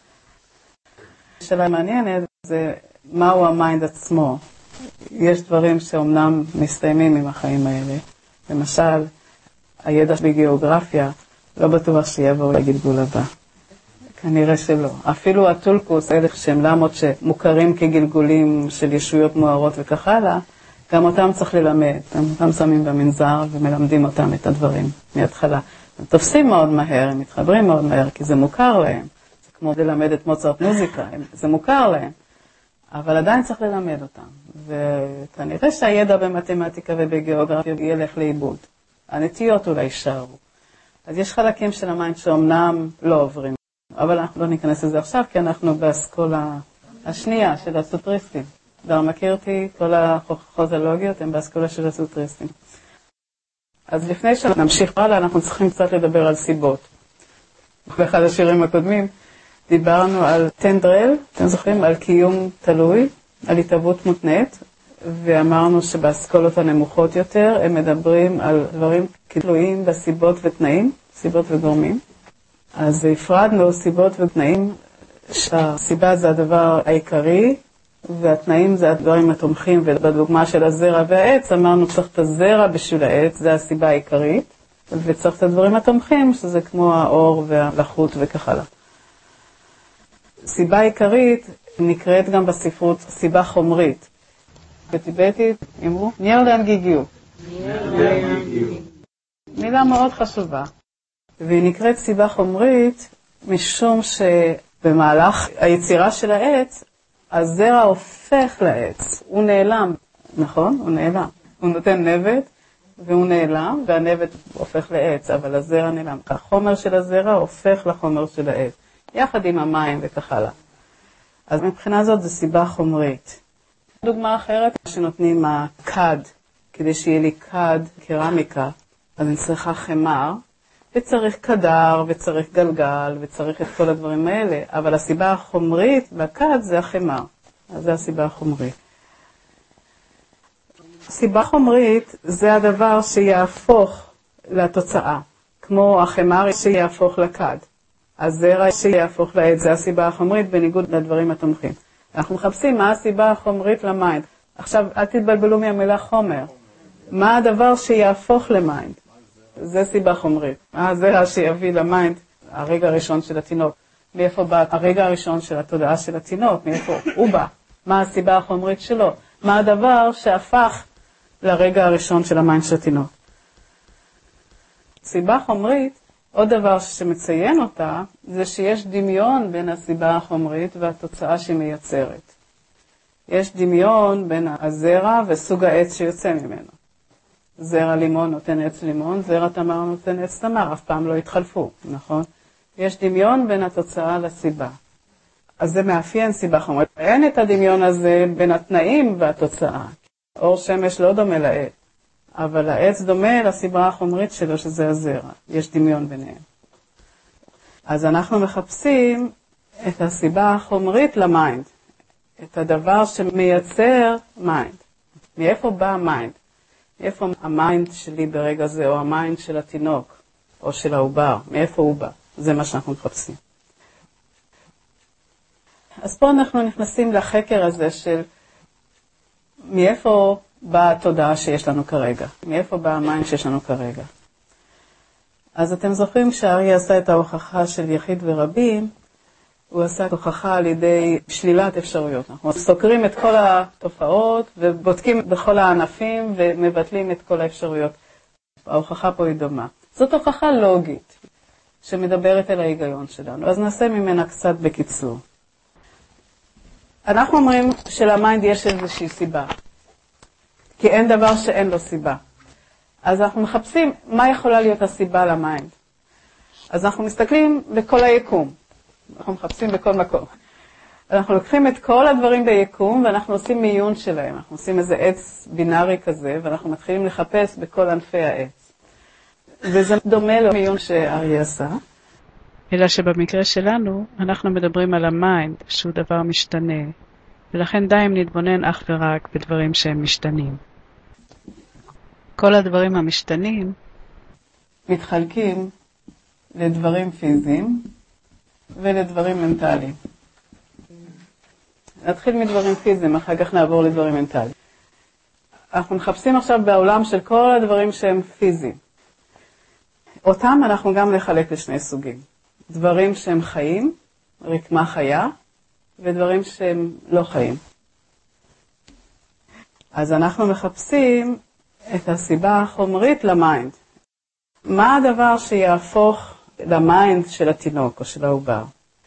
השאלה מעניינת זה מהו המיינד עצמו. יש דברים שאומנם מסתיימים עם החיים האלה. למשל, הידע בגיאוגרפיה לא בטוח שיבואו לגלגול הבא. כנראה שלא. אפילו הטולקוס, אלה שהם למות שמוכרים כגלגולים של ישויות מוארות וכך הלאה, גם אותם צריך ללמד. אותם שמים במנזר ומלמדים אותם את הדברים מההתחלה. הם תופסים מאוד מהר, הם מתחברים מאוד מהר, כי זה מוכר להם. זה כמו ללמד את מוצרט מוזיקה, זה מוכר להם. אבל עדיין צריך ללמד אותם. וכנראה שהידע במתמטיקה ובגיאוגרפיה ילך לאיבוד. הנטיות אולי יישארו. אז יש חלקים של המיינד שאומנם לא עוברים. אבל אנחנו לא ניכנס לזה עכשיו, כי אנחנו באסכולה השנייה של הסוטריסטים. כבר מכיר אותי, כל החוזולוגיות הם באסכולה של הסוטריסטים. אז לפני שנמשיך הלאה, אנחנו צריכים קצת לדבר על סיבות. באחד השירים הקודמים דיברנו על טנדרל, אתם זוכרים? על קיום תלוי, על התהוות מותנית, ואמרנו שבאסכולות הנמוכות יותר הם מדברים על דברים תלויים בסיבות ותנאים, סיבות וגורמים. אז הפרדנו סיבות ותנאים, שהסיבה זה הדבר העיקרי, והתנאים זה הדברים התומכים, ובדוגמה של הזרע והעץ, אמרנו צריך את הזרע בשביל העץ, זה הסיבה העיקרית, וצריך את הדברים התומכים, שזה כמו האור והלחות וכך הלאה. סיבה עיקרית נקראת גם בספרות סיבה חומרית. בטיבטית אמרו, נירדן גיגיו. מילה מאוד חשובה. והיא נקראת סיבה חומרית, משום שבמהלך היצירה של העץ, הזרע הופך לעץ. הוא נעלם, נכון? הוא נעלם. הוא נותן נבט, והוא נעלם, והנבט הופך לעץ, אבל הזרע נעלם. החומר של הזרע הופך לחומר של העץ, יחד עם המים וכך הלאה. אז מבחינה זאת זו סיבה חומרית. דוגמה אחרת, שנותנים הכד, כדי שיהיה לי כד קרמיקה, אז אני צריכה חמר, וצריך קדר, וצריך גלגל, וצריך את כל הדברים האלה, אבל הסיבה החומרית בכד זה החמר. אז זה הסיבה החומרית. סיבה חומרית זה הדבר שיהפוך לתוצאה, כמו החמר שיהפוך לכד. הזרע שיהפוך לעץ, זה הסיבה החומרית בניגוד לדברים התומכים. אנחנו מחפשים מה הסיבה החומרית למיינד. עכשיו, אל תתבלבלו מהמילה חומר. מה הדבר שיהפוך למיינד? זה סיבה חומרית. מה הזרע שיביא למיינד? הרגע הראשון של התינוק. מאיפה בא הרגע הראשון של התודעה של התינוק? מאיפה הוא בא? מה הסיבה החומרית שלו? מה הדבר שהפך לרגע הראשון של המיינד של התינוק? סיבה חומרית, עוד דבר שמציין אותה, זה שיש דמיון בין הסיבה החומרית והתוצאה שהיא מייצרת. יש דמיון בין הזרע וסוג העץ שיוצא ממנו. זרע לימון נותן עץ לימון, זרע תמר נותן עץ תמר, אף פעם לא התחלפו, נכון? יש דמיון בין התוצאה לסיבה. אז זה מאפיין סיבה חומרית. אין את הדמיון הזה בין התנאים והתוצאה. אור שמש לא דומה לעץ, אבל העץ דומה לסיבה החומרית שלו, שזה הזרע. יש דמיון ביניהם. אז אנחנו מחפשים את הסיבה החומרית למיינד, את הדבר שמייצר מיינד. מאיפה בא המיינד? מאיפה המיינד שלי ברגע זה, או המיינד של התינוק, או של העובר? מאיפה הוא בא? זה מה שאנחנו מחפשים. אז פה אנחנו נכנסים לחקר הזה של מאיפה באה התודעה שיש לנו כרגע? מאיפה באה המיינד שיש לנו כרגע? אז אתם זוכרים כשאריה עשה את ההוכחה של יחיד ורבים, הוא עשה הוכחה על ידי שלילת אפשרויות. אנחנו סוקרים את כל התופעות ובודקים בכל הענפים ומבטלים את כל האפשרויות. ההוכחה פה היא דומה. זאת הוכחה לוגית שמדברת על ההיגיון שלנו. אז נעשה ממנה קצת בקיצור. אנחנו אומרים שלמיינד יש איזושהי סיבה. כי אין דבר שאין לו סיבה. אז אנחנו מחפשים מה יכולה להיות הסיבה למיינד. אז אנחנו מסתכלים בכל היקום. אנחנו מחפשים בכל מקום. אנחנו לוקחים את כל הדברים ביקום ואנחנו עושים מיון שלהם. אנחנו עושים איזה עץ בינארי כזה ואנחנו מתחילים לחפש בכל ענפי העץ. וזה דומה למיון שאריה עשה. אלא שבמקרה שלנו אנחנו מדברים על המיינד שהוא דבר משתנה. ולכן די אם נתבונן אך ורק בדברים שהם משתנים. כל הדברים המשתנים מתחלקים לדברים פיזיים ולדברים מנטליים. נתחיל מדברים פיזיים, אחר כך נעבור לדברים מנטליים. אנחנו מחפשים עכשיו בעולם של כל הדברים שהם פיזיים. אותם אנחנו גם נחלק לשני סוגים. דברים שהם חיים, רקמה חיה, ודברים שהם לא חיים. אז אנחנו מחפשים את הסיבה החומרית למיינד. מה הדבר שיהפוך למיינד של התינוק או של העובר?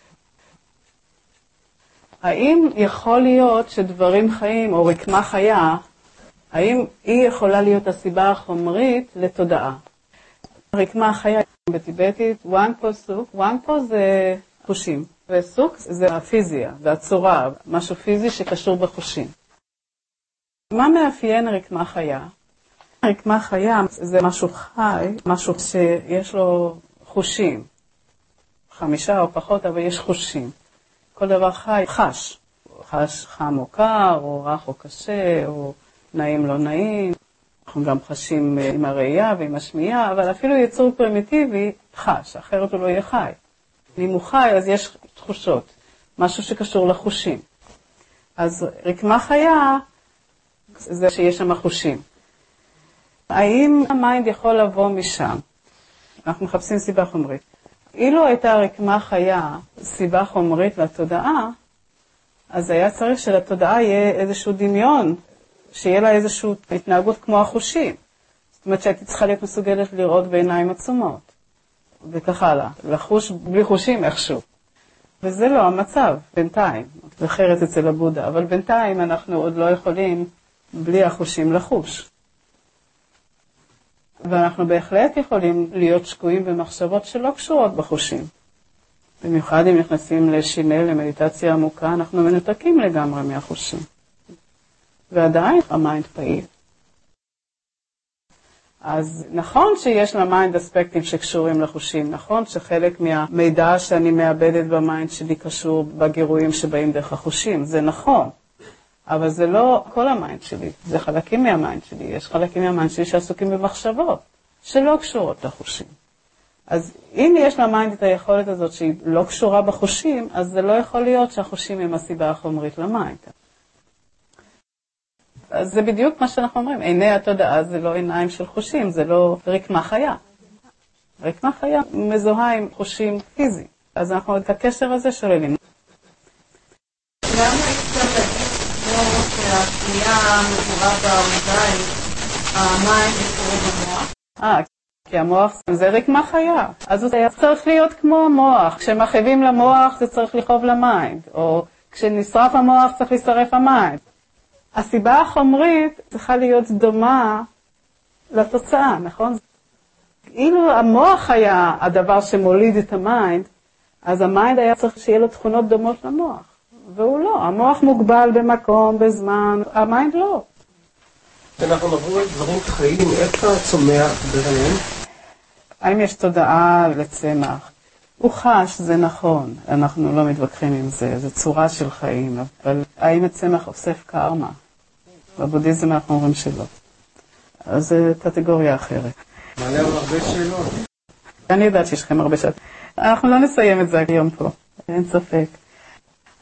האם יכול להיות שדברים חיים או רקמה חיה, האם היא יכולה להיות הסיבה החומרית לתודעה? רקמה חיה בטיבטית, וואנגפו סוק, וואנגפו זה חושים, וסוק זה הפיזיה והצורה, משהו פיזי שקשור בחושים. מה מאפיין רקמה חיה? רקמה חיה זה משהו חי, משהו שיש לו חושים. חמישה או פחות, אבל יש חושים. כל דבר חי חש. חש חם או קר, או רך או קשה, או נעים לא נעים. אנחנו גם חשים עם הראייה ועם השמיעה, אבל אפילו יצור פרימיטיבי חש, אחרת הוא לא יהיה חי. אם הוא חי, אז יש תחושות. משהו שקשור לחושים. אז רקמה חיה זה שיש שם חושים. האם המיינד יכול לבוא משם? אנחנו מחפשים סיבה חומרית. אילו הייתה רקמה חיה סיבה חומרית לתודעה, אז היה צריך שלתודעה יהיה איזשהו דמיון, שיהיה לה איזושהי התנהגות כמו החושים. זאת אומרת שהייתי צריכה להיות מסוגלת לראות בעיניים עצומות. וכך הלאה. לחוש בלי חושים איכשהו. וזה לא המצב, בינתיים. זה אחרת אצל הבודה. אבל בינתיים אנחנו עוד לא יכולים בלי החושים לחוש. ואנחנו בהחלט יכולים להיות שקועים במחשבות שלא קשורות בחושים. במיוחד אם נכנסים לשינה, למדיטציה עמוקה, אנחנו מנותקים לגמרי מהחושים. ועדיין המיינד פעיל. אז נכון שיש למיינד אספקטים שקשורים לחושים, נכון שחלק מהמידע שאני מאבדת במיינד שלי קשור בגירויים שבאים דרך החושים, זה נכון. אבל זה לא כל המיינד שלי, זה חלקים מהמיינד שלי. יש חלקים מהמיינד שלי שעסוקים במחשבות, שלא קשורות לחושים. אז אם יש למיינד את היכולת הזאת שהיא לא קשורה בחושים, אז זה לא יכול להיות שהחושים הם הסיבה החומרית למיינד. אז זה בדיוק מה שאנחנו אומרים, עיני התודעה זה לא עיניים של חושים, זה לא רקמה חיה. רקמה חיה מזוהה עם חושים פיזיים. אז אנחנו את הקשר הזה שוללים. למה אפשר להגיד כמו שהפנייה המקורה בעמודיים, המים יקורו במוח? אה, כי המוח זה רקמה חיה. אז זה צריך להיות כמו המוח. כשמחייבים למוח זה צריך לכאוב למיינד, או כשנשרף המוח צריך לשרף המיינד. הסיבה החומרית צריכה להיות דומה לתוצאה, נכון? אילו המוח היה הדבר שמוליד את המיינד, אז המיינד היה צריך שיהיה לו תכונות דומות למוח. והוא לא, המוח מוגבל במקום, בזמן, המיינד לא. אנחנו נעבור על דברים חיים, איך הצומח ברעיון? האם יש תודעה לצמח? הוא חש, זה נכון, אנחנו לא מתווכחים עם זה, זה צורה של חיים, אבל האם הצמח אוסף קרמה? בבודהיזם אנחנו אומרים שלא. אז זו קטגוריה אחרת. מעלה הרבה שאלות. אני יודעת שיש לכם הרבה שאלות. אנחנו לא נסיים את זה היום פה, אין ספק.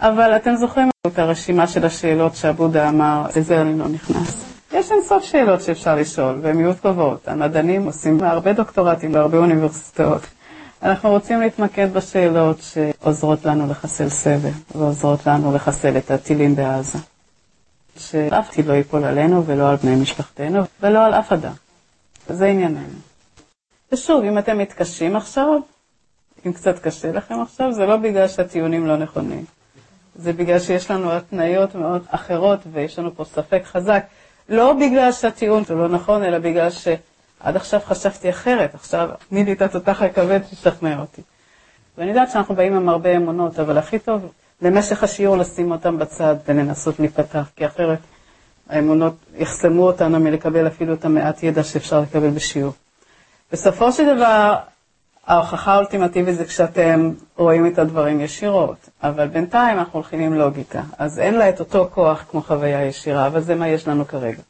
אבל אתם זוכרים את הרשימה של השאלות שהבודה אמר, לזה אני לא נכנס. יש אין סוף שאלות שאפשר לשאול, והן יהיו טובות. המדענים עושים הרבה דוקטורטים בהרבה אוניברסיטאות. אנחנו רוצים להתמקד בשאלות שעוזרות לנו לחסל סבל, ועוזרות לנו לחסל את הטילים בעזה. שאף טיל לא ייפול עלינו ולא על בני משפחתנו, ולא על אף אדם. זה ענייננו. ושוב, אם אתם מתקשים עכשיו, אם קצת קשה לכם עכשיו, זה לא בגלל שהטיעונים לא נכונים. זה בגלל שיש לנו התניות מאוד אחרות, ויש לנו פה ספק חזק. לא בגלל שהטיעון הוא לא נכון, אלא בגלל שעד עכשיו חשבתי אחרת. עכשיו, תני לי את התותח הכבד ששכנע אותי. ואני יודעת שאנחנו באים עם הרבה אמונות, אבל הכי טוב למשך השיעור לשים אותם בצד ולנסות להיפתח, כי אחרת האמונות יחסמו אותנו מלקבל אפילו את המעט ידע שאפשר לקבל בשיעור. בסופו של דבר, ההוכחה האולטימטיבית זה כשאתם רואים את הדברים ישירות, אבל בינתיים אנחנו הולכים עם לוגיקה, אז אין לה את אותו כוח כמו חוויה ישירה, אבל זה מה יש לנו כרגע.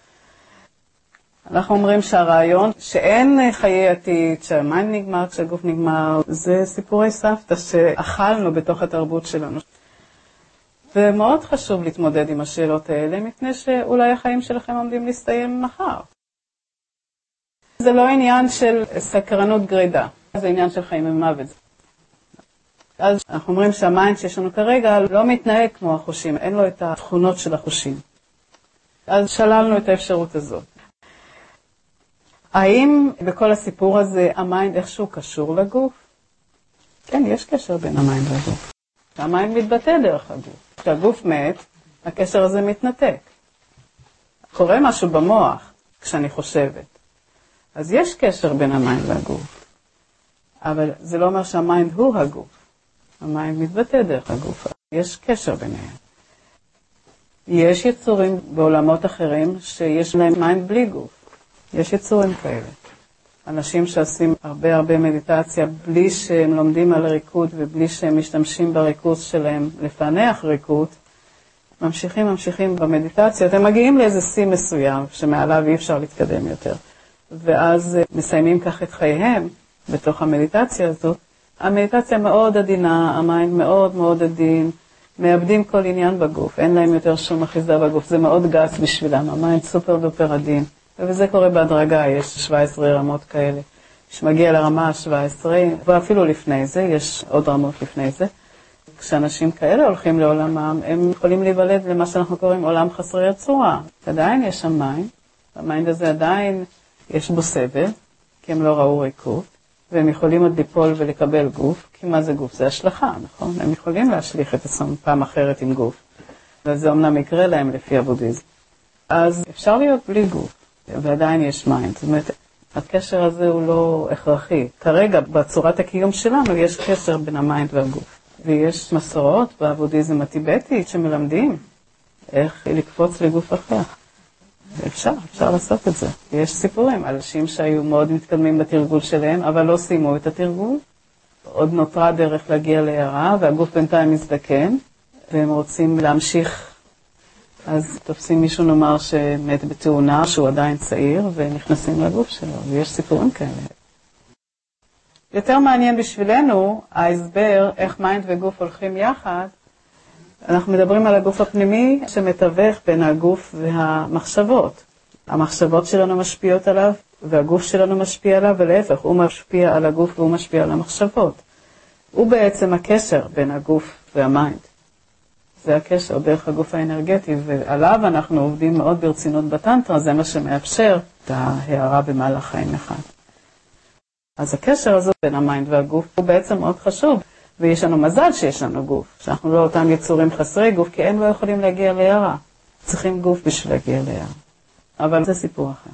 אנחנו אומרים שהרעיון שאין חיי עתיד, שהמים נגמר כשהגוף נגמר, זה סיפורי סבתא שאכלנו בתוך התרבות שלנו. ומאוד חשוב להתמודד עם השאלות האלה, מפני שאולי החיים שלכם עומדים להסתיים מחר. זה לא עניין של סקרנות גרידה, זה עניין של חיים ומוות. אז אנחנו אומרים שהמיינד שיש לנו כרגע לא מתנהג כמו החושים, אין לו את התכונות של החושים. אז שללנו את האפשרות הזאת. האם בכל הסיפור הזה המיינד איכשהו קשור לגוף? כן, יש קשר בין המיינד לגוף. המיינד מתבטא דרך הגוף. כשהגוף מת, הקשר הזה מתנתק. קורה משהו במוח כשאני חושבת. אז יש קשר בין המיינד לגוף. אבל זה לא אומר שהמיינד הוא הגוף. המיינד מתבטא דרך הגוף. יש קשר ביניהם. יש יצורים בעולמות אחרים שיש להם מיינד בלי גוף. יש יצורים כאלה. אנשים שעושים הרבה הרבה מדיטציה בלי שהם לומדים על ריקוד ובלי שהם משתמשים בריקוד שלהם לפענח ריקוד, ממשיכים, ממשיכים במדיטציה. אתם מגיעים לאיזה שיא מסוים שמעליו אי אפשר להתקדם יותר. ואז מסיימים כך את חייהם בתוך המדיטציה הזאת. המדיטציה מאוד עדינה, המיינד מאוד מאוד עדין, מאבדים כל עניין בגוף, אין להם יותר שום אחיזה בגוף, זה מאוד גס בשבילם, המיינד סופר דופר עדין. וזה קורה בהדרגה, יש שבע עשרה רמות כאלה. שמגיע לרמה ה-שבע עשרה, ואפילו לפני זה, יש עוד רמות לפני זה. כשאנשים כאלה הולכים לעולמם, הם יכולים להיוולד למה שאנחנו קוראים עולם חסרי הצורה. עדיין יש שם מיינד, המיינד הזה עדיין יש בו סבל, כי הם לא ראו ריקות, והם יכולים עוד ליפול ולקבל גוף, כי מה זה גוף? זה השלכה, נכון? הם יכולים להשליך את עצמם פעם אחרת עם גוף, וזה אומנם יקרה להם לפי הבודהיזם. אז אפשר להיות בלי גוף. ועדיין יש מיינד. זאת אומרת, הקשר הזה הוא לא הכרחי. כרגע, בצורת הקיום שלנו, יש קשר בין המיינד והגוף. ויש מסורות בבודהיזם הטיבטי שמלמדים איך לקפוץ לגוף אחר. אפשר, אפשר לעשות את זה. יש סיפורים על אנשים שהיו מאוד מתקדמים בתרגול שלהם, אבל לא סיימו את התרגול. עוד נותרה דרך להגיע להערה, והגוף בינתיים מזדקן, והם רוצים להמשיך. אז תופסים מישהו נאמר שמת בתאונה, שהוא עדיין צעיר, ונכנסים לגוף שלו, ויש סיפורים כאלה. יותר מעניין בשבילנו, ההסבר איך מיינד וגוף הולכים יחד, אנחנו מדברים על הגוף הפנימי שמתווך בין הגוף והמחשבות. המחשבות שלנו משפיעות עליו, והגוף שלנו משפיע עליו, ולהפך, הוא משפיע על הגוף והוא משפיע על המחשבות. הוא בעצם הקשר בין הגוף והמיינד. זה הקשר דרך הגוף האנרגטי, ועליו אנחנו עובדים מאוד ברצינות בטנטרה, זה מה שמאפשר את ההערה במהלך חיים אחד. אז הקשר הזה בין המיינד והגוף הוא בעצם מאוד חשוב, ויש לנו מזל שיש לנו גוף, שאנחנו לא אותם יצורים חסרי גוף, כי הם לא יכולים להגיע להערה. צריכים גוף בשביל להגיע להערה. אבל זה סיפור אחר.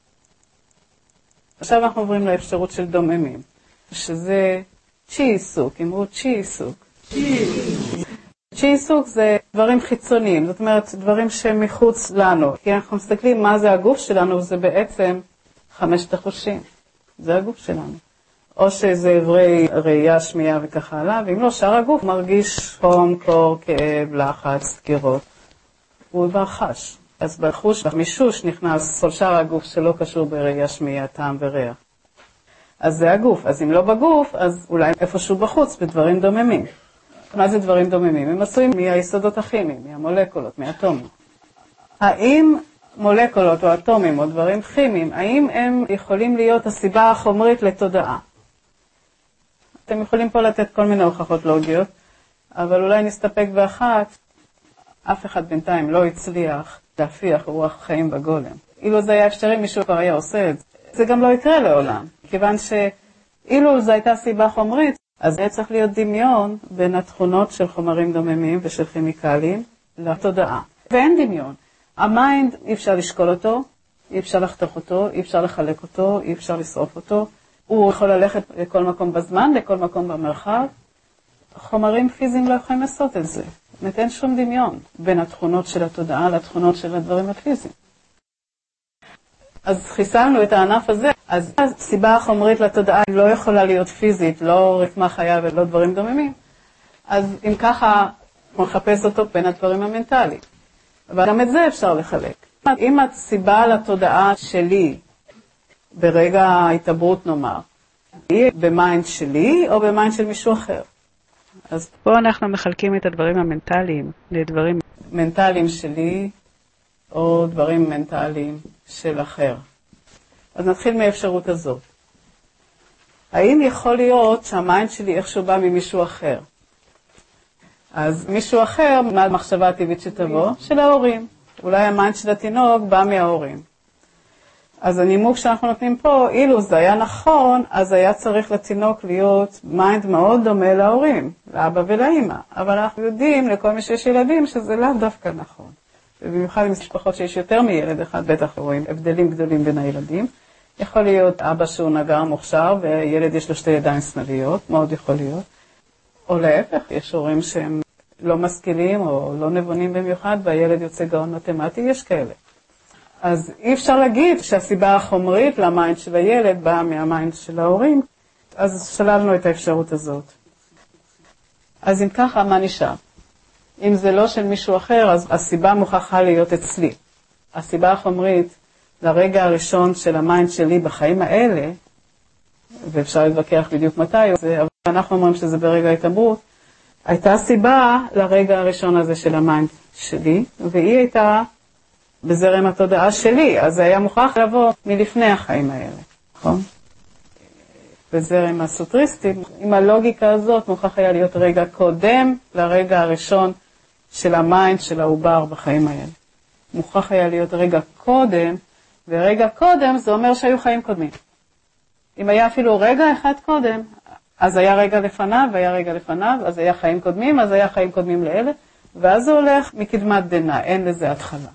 עכשיו אנחנו עוברים לאפשרות של דוממים, שזה צ'י עיסוק, אמרו צ'י עיסוק. צ'י עיסוק זה דברים חיצוניים, זאת אומרת דברים שמחוץ לנו, כי אנחנו מסתכלים מה זה הגוף שלנו, זה בעצם חמשת החושים, זה הגוף שלנו. או שזה עברי ראייה, שמיעה וככה הלאה, ואם לא, שאר הגוף מרגיש חום, קור, כאב, לחץ, דקירות. הוא כבר חש. אז בחוש, במישוש נכנס כל שאר הגוף שלא קשור בראייה, שמיעה, טעם וריח. אז זה הגוף. אז אם לא בגוף, אז אולי איפשהו בחוץ, בדברים דוממים. מה זה דברים דוממים? הם עשויים מהיסודות הכימיים, מהמולקולות, מהאטומים. האם מולקולות או אטומים או דברים כימיים, האם הם יכולים להיות הסיבה החומרית לתודעה? אתם יכולים פה לתת כל מיני הוכחות לוגיות, אבל אולי נסתפק באחת. אף אחד בינתיים לא הצליח להפיח רוח חיים בגולם. אילו זה היה אפשרי, מישהו כבר היה עושה את זה. זה גם לא יקרה לעולם, כיוון שאילו זו הייתה סיבה חומרית, אז היה צריך להיות דמיון בין התכונות של חומרים דוממים ושל כימיקלים לתודעה. ואין דמיון. המיינד אי אפשר לשקול אותו, אי אפשר לחתוך אותו, אי אפשר לחלק אותו, אי אפשר לשרוף אותו. הוא יכול ללכת לכל מקום בזמן, לכל מקום במרחב. חומרים פיזיים לא יכולים לעשות את זה. אין שום דמיון בין התכונות של התודעה לתכונות של הדברים הפיזיים. אז חיסלנו את הענף הזה, אז הסיבה החומרית לתודעה לא יכולה להיות פיזית, לא רקמה חיה ולא דברים דוממים. אז אם ככה, מחפש אותו בין הדברים המנטליים. אבל גם את זה אפשר לחלק. אם הסיבה לתודעה שלי, ברגע ההתעברות נאמר, היא במיינד שלי או במיינד של מישהו אחר. אז פה אנחנו מחלקים את הדברים המנטליים לדברים מנטליים שלי או דברים מנטליים של אחר. אז נתחיל מהאפשרות הזאת. האם יכול להיות שהמיינד שלי איכשהו בא ממישהו אחר? אז מישהו אחר, מה המחשבה הטבעית שתבוא? של ההורים. אולי המיינד של התינוק בא מההורים. אז הנימוק שאנחנו נותנים פה, אילו זה היה נכון, אז היה צריך לתינוק להיות מיינד מאוד דומה להורים, לאבא ולאמא. אבל אנחנו יודעים, לכל מי שיש ילדים, שזה לא דווקא נכון. ובמיוחד עם משפחות שיש יותר מילד אחד, בטח רואים הבדלים גדולים בין הילדים. יכול להיות אבא שהוא נגר מוכשר, וילד יש לו שתי ידיים שמאליות, מאוד יכול להיות. או להפך, יש הורים שהם לא משכילים או לא נבונים במיוחד, והילד יוצא גאון מתמטי, יש כאלה. אז אי אפשר להגיד שהסיבה החומרית למיינד של הילד באה מהמיינד של ההורים, אז שללנו את האפשרות הזאת. אז אם ככה, מה נשאר? אם זה לא של מישהו אחר, אז הסיבה מוכרחה להיות אצלי. הסיבה החומרית לרגע הראשון של המיינד שלי בחיים האלה, ואפשר להתווכח בדיוק מתי, אבל אנחנו אומרים שזה ברגע ההתעברות, הייתה סיבה לרגע הראשון הזה של המיינד שלי, והיא הייתה בזרם התודעה שלי, אז זה היה מוכרח לבוא מלפני החיים האלה, נכון? בזרם הסוטריסטי, עם הלוגיקה הזאת מוכרח היה להיות רגע קודם לרגע הראשון של המיינד של העובר בחיים האלה. מוכרח היה להיות רגע קודם, ורגע קודם זה אומר שהיו חיים קודמים. אם היה אפילו רגע אחד קודם, אז היה רגע לפניו, היה רגע לפניו, אז היה חיים קודמים, אז היה חיים קודמים לאלה, ואז זה הולך מקדמת דנא, אין לזה התחלה.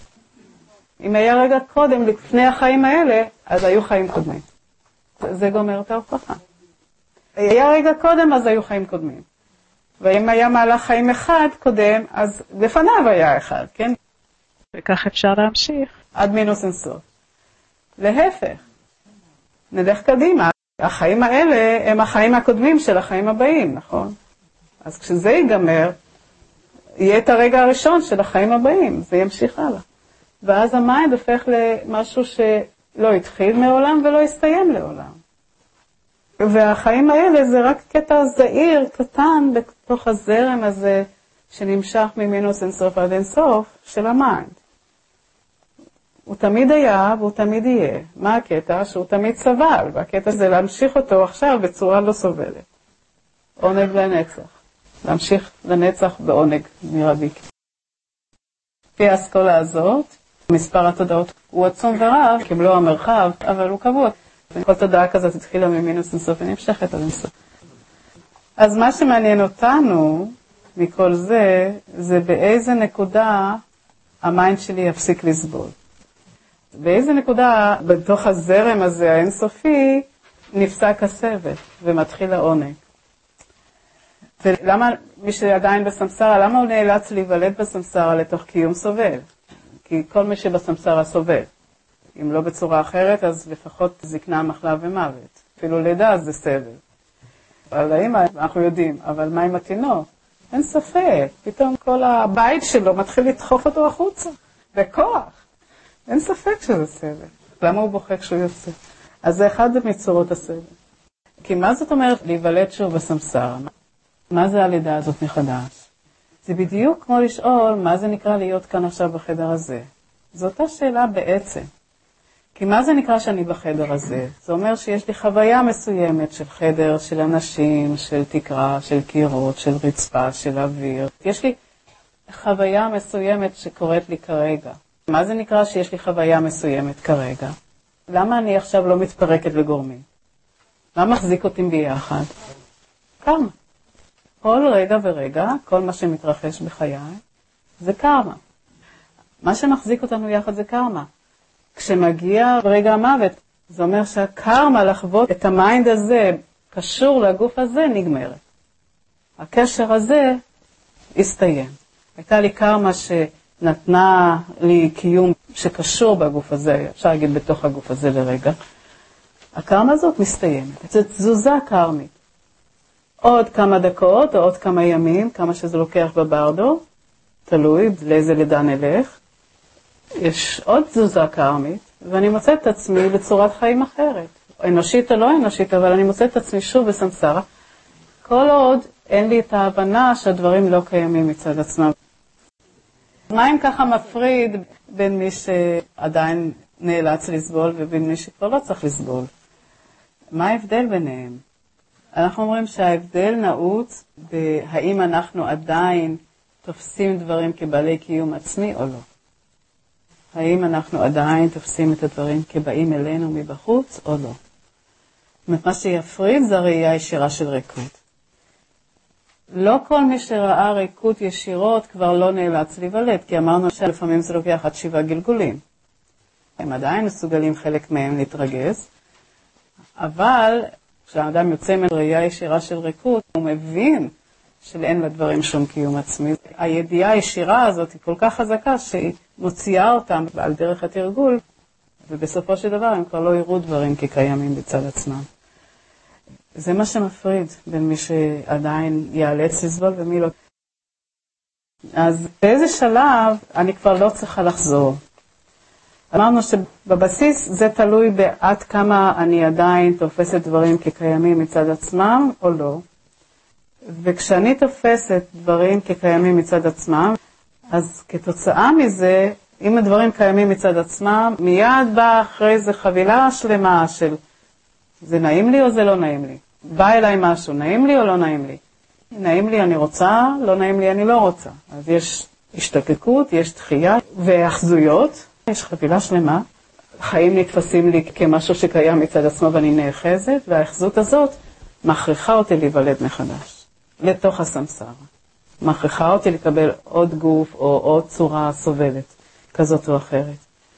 אם היה רגע קודם לפני החיים האלה, אז היו חיים קודמים. זה גומר את ההוכחה. היה רגע קודם, אז היו חיים קודמים. ואם היה מהלך חיים אחד קודם, אז לפניו היה אחד, כן? וכך אפשר להמשיך עד מינוס אינסוף. להפך, נלך קדימה. החיים האלה הם החיים הקודמים של החיים הבאים, נכון? אז כשזה ייגמר, יהיה את הרגע הראשון של החיים הבאים, זה ימשיך הלאה. ואז המיינד הופך למשהו שלא התחיל מעולם ולא יסתיים לעולם. והחיים האלה זה רק קטע זעיר, קטן, בתוך הזרם הזה שנמשך ממינוס אינסוף עד אינסוף של המיינד. הוא תמיד היה והוא תמיד יהיה. מה הקטע? שהוא תמיד סבל, והקטע זה להמשיך אותו עכשיו בצורה לא סובלת. עונג לנצח. להמשיך לנצח בעונג מרביק. לפי האסכולה הזאת, מספר התודעות הוא עצום ורב, כמלוא המרחב, אבל הוא קבוע. כל תודעה כזאת התחילה ממינוס אינסוף ונמשכת עד אינסוף. אז מה שמעניין אותנו מכל זה, זה באיזה נקודה המיינד שלי יפסיק לסבול. באיזה נקודה בתוך הזרם הזה האינסופי נפסק הסבל ומתחיל העונג. ולמה מי שעדיין בסמסרה, למה הוא נאלץ להיוולד בסמסרה לתוך קיום סובל? כי כל מי שבסמסרה סובל. אם לא בצורה אחרת, אז לפחות זקנה, מחלה ומוות. אפילו לידה זה סבל. על האמא אנחנו יודעים, אבל מה עם התינוק? אין ספק. פתאום כל הבית שלו מתחיל לדחוף אותו החוצה. בכוח. אין ספק שזה סבל. למה הוא בוכה כשהוא יוצא? אז זה אחד מצורות הסבל. כי מה זאת אומרת להיוולד שוב בסמסרה? מה זה הלידה הזאת מחדש? זה בדיוק כמו לשאול מה זה נקרא להיות כאן עכשיו בחדר הזה. זו אותה שאלה בעצם. כי מה זה נקרא שאני בחדר הזה? זה אומר שיש לי חוויה מסוימת של חדר, של אנשים, של תקרה, של קירות, של רצפה, של אוויר. יש לי חוויה מסוימת שקורית לי כרגע. מה זה נקרא שיש לי חוויה מסוימת כרגע? למה אני עכשיו לא מתפרקת לגורמים? מה מחזיק אותי ביחד? קרמה. כל רגע ורגע, כל מה שמתרחש בחיי, זה קרמה. מה שמחזיק אותנו יחד זה קרמה. כשמגיע רגע המוות, זה אומר שהקרמה לחוות את המיינד הזה, קשור לגוף הזה, נגמרת. הקשר הזה הסתיים. הייתה לי קרמה שנתנה לי קיום שקשור בגוף הזה, אפשר להגיד בתוך הגוף הזה לרגע. הקרמה הזאת מסתיימת. זאת תזוזה קרמית. עוד כמה דקות או עוד כמה ימים, כמה שזה לוקח בברדו, תלוי לאיזה לידה נלך. יש עוד תזוזה קרמית, ואני מוצאת את עצמי בצורת חיים אחרת. אנושית או לא אנושית, אבל אני מוצאת את עצמי שוב בסמסרה. כל עוד אין לי את ההבנה שהדברים לא קיימים מצד עצמם. מה אם ככה מפריד בין מי שעדיין נאלץ לסבול ובין מי שכבר לא צריך לסבול? מה ההבדל ביניהם? אנחנו אומרים שההבדל נעוץ בהאם אנחנו עדיין תופסים דברים כבעלי קיום עצמי או לא. האם אנחנו עדיין תופסים את הדברים כבאים אלינו מבחוץ או לא. מה שיפריד זה הראייה הישירה של ריקות. לא כל מי שראה ריקות ישירות כבר לא נאלץ להיוולד, כי אמרנו שלפעמים זה לוקח עד שבעה גלגולים. הם עדיין מסוגלים חלק מהם להתרגז, אבל כשהאדם יוצא מראייה ישירה של ריקות, הוא מבין שאין לדברים שום קיום עצמי. הידיעה הישירה הזאת היא כל כך חזקה שהיא מוציאה אותם על דרך התרגול, ובסופו של דבר הם כבר לא יראו דברים כקיימים בצד עצמם. זה מה שמפריד בין מי שעדיין ייאלץ לסבול ומי לא. אז באיזה שלב אני כבר לא צריכה לחזור. אמרנו שבבסיס זה תלוי בעד כמה אני עדיין תופסת דברים כקיימים מצד עצמם או לא. וכשאני תופסת דברים כקיימים מצד עצמם, אז כתוצאה מזה, אם הדברים קיימים מצד עצמם, מיד באה אחרי זה חבילה שלמה של זה נעים לי או זה לא נעים לי. בא אליי משהו, נעים לי או לא נעים לי. נעים לי אני רוצה, לא נעים לי אני לא רוצה. אז יש השתקקות, יש דחייה והאחזויות. יש חבילה שלמה. חיים נתפסים לי כמשהו שקיים מצד עצמו ואני נאחזת, והאחזות הזאת מכריחה אותי להיוולד מחדש. לתוך הסמסרה. מכריחה אותי לקבל עוד גוף או עוד צורה סובלת, כזאת או אחרת.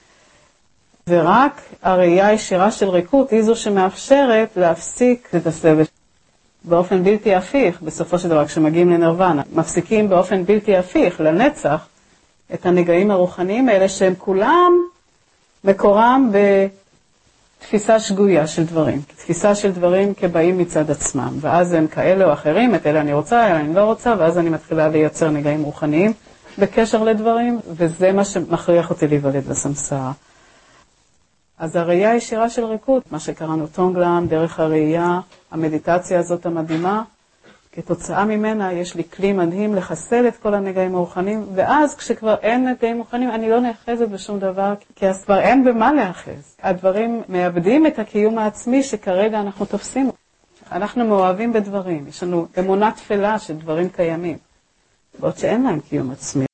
ורק הראייה הישירה של ריקות היא זו שמאפשרת להפסיק את הסבל. באופן בלתי הפיך, בסופו של דבר, כשמגיעים לנרוונה, מפסיקים באופן בלתי הפיך, לנצח, את הנגעים הרוחניים האלה, שהם כולם מקורם בתפיסה שגויה של דברים. תפיסה של דברים כבאים מצד עצמם. ואז הם כאלה או אחרים, את אלה אני רוצה, אלה אני לא רוצה, ואז אני מתחילה לייצר נגעים רוחניים בקשר לדברים, וזה מה שמכריח אותי להיוולד בסמסרה. אז הראייה הישירה של ריקות, מה שקראנו טונגלן, דרך הראייה, המדיטציה הזאת המדהימה, כתוצאה ממנה יש לי כלי מדהים לחסל את כל הנגעים הרוחניים, ואז כשכבר אין נגעים רוחניים, אני לא נאחזת בשום דבר, כי אז כבר אין במה להאחז. הדברים מאבדים את הקיום העצמי שכרגע אנחנו תופסים. אנחנו מאוהבים בדברים, יש לנו אמונה תפלה של דברים קיימים, בעוד שאין להם קיום עצמי.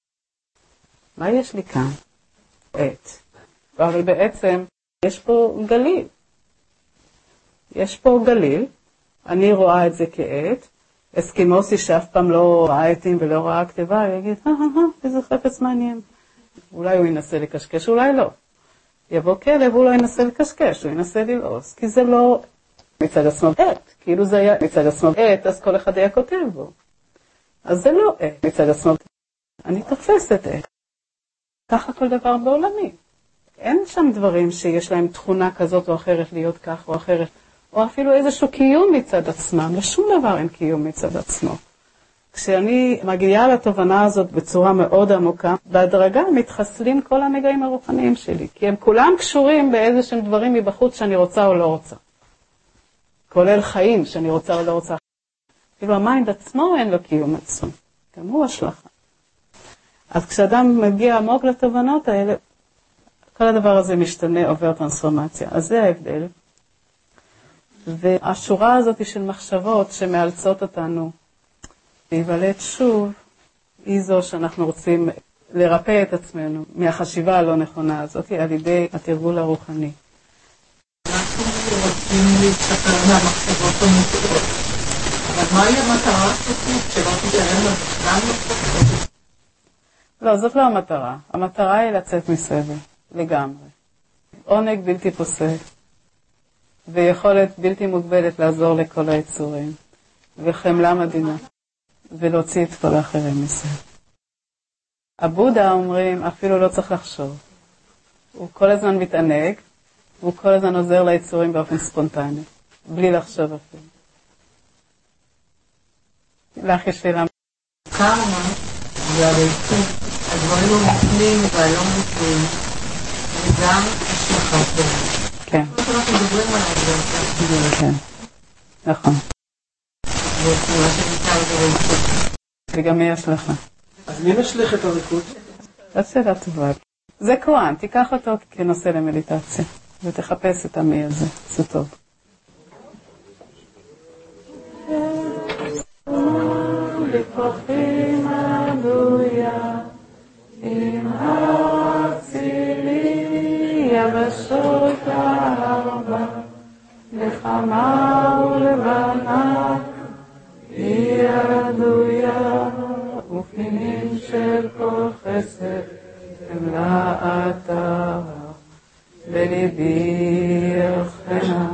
מה יש לי כאן? עת. אבל בעצם יש פה גליל. יש פה גליל, אני רואה את זה כעת, אסקימוסי שאף פעם לא ראה עתים ולא ראה כתבה, הוא יגיד, אה, אה, איזה חפץ מעניין. אולי הוא ינסה לקשקש, אולי לא. יבוא כלב, הוא לא ינסה לקשקש, הוא ינסה ללעוס, כי זה לא מצד עצמו עת. כאילו זה היה מצד עצמו עת, אז כל אחד היה כותב בו. אז זה לא עת מצד עצמו. אני תופסת עת. ככה כל דבר בעולמי. אין שם דברים שיש להם תכונה כזאת או אחרת להיות כך או אחרת, או אפילו איזשהו קיום מצד עצמם, לשום דבר אין קיום מצד עצמו. כשאני מגיעה לתובנה הזאת בצורה מאוד עמוקה, בהדרגה מתחסלים כל הנגעים הרוחניים שלי, כי הם כולם קשורים באיזשהם דברים מבחוץ שאני רוצה או לא רוצה. כולל חיים שאני רוצה או לא רוצה. כאילו המיינד עצמו אין לו קיום עצום, גם הוא השלכה. אז כשאדם מגיע עמוק לתובנות האלה, כל הדבר הזה משתנה, עובר טרנספורמציה. אז זה ההבדל. והשורה הזאת של מחשבות שמאלצות אותנו להיוולד שוב, היא זו שאנחנו רוצים לרפא את עצמנו מהחשיבה הלא נכונה הזאת, על ידי התרגול הרוחני. אנחנו רוצים להסתכל מהמחשבות המוטעות, אבל מהי המטרה הסופית שלא תישאר לנו מחשבות? לא, זאת לא המטרה. המטרה היא לצאת מסבל, לגמרי. עונג בלתי פוסק, ויכולת בלתי מוגבלת לעזור לכל היצורים, וחמלה מדהימה, ולהוציא את כל האחרים מסבל. הבודה אומרים, אפילו לא צריך לחשוב. הוא כל הזמן מתענג, והוא כל הזמן עוזר ליצורים באופן ספונטני, בלי לחשוב אפילו. לך יש שאלה. קרמה זה הריקות, הדברים המופנים והלא מופנים, וגם השלכה שלהם. כן. אנחנו מדברים על זה. כן, נכון. ותנועה שניתן זה ריקות. וגם היא השלכה. אז מי משליך את הריקות? זאת שאלה טובה. זה קוואן, תיקח אותו כנושא למדיטציה, ותחפש את המי הזה, זה טוב. לכוחים עלויה, עם הצילי יבשות הארבע, לחמה ולבנה, היא עלויה, ופנינים של כל חסד, הם לאתה, בליבי יחנה,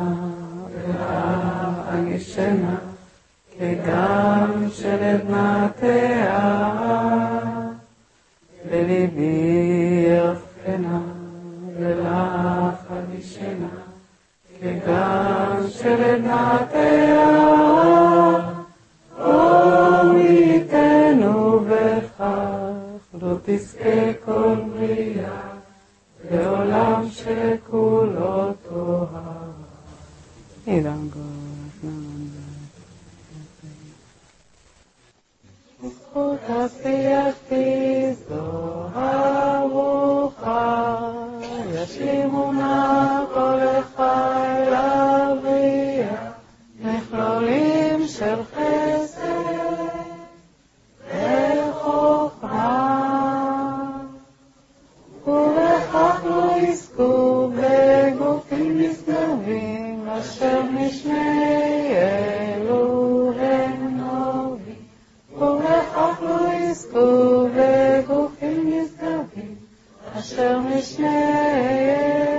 ולאגישנה, כדם של אדמתיה, בליבי יחנה, ולאגישנה, כדם של אדמתיה, אום ייתנו בכך, לא תזכה כל בריאה, לעולם שכולו תוהה. אילן גוף, זכות עשייתי זו הרוחה, ישלימו נא כל אחד להבריאה, מכלולים של חסד וחוכמה, ובכך לא יזכו בגופים נשגבים, אשר משני אלוהים נובים, ובכך לא יזכו בגופים נשגבים, אשר משני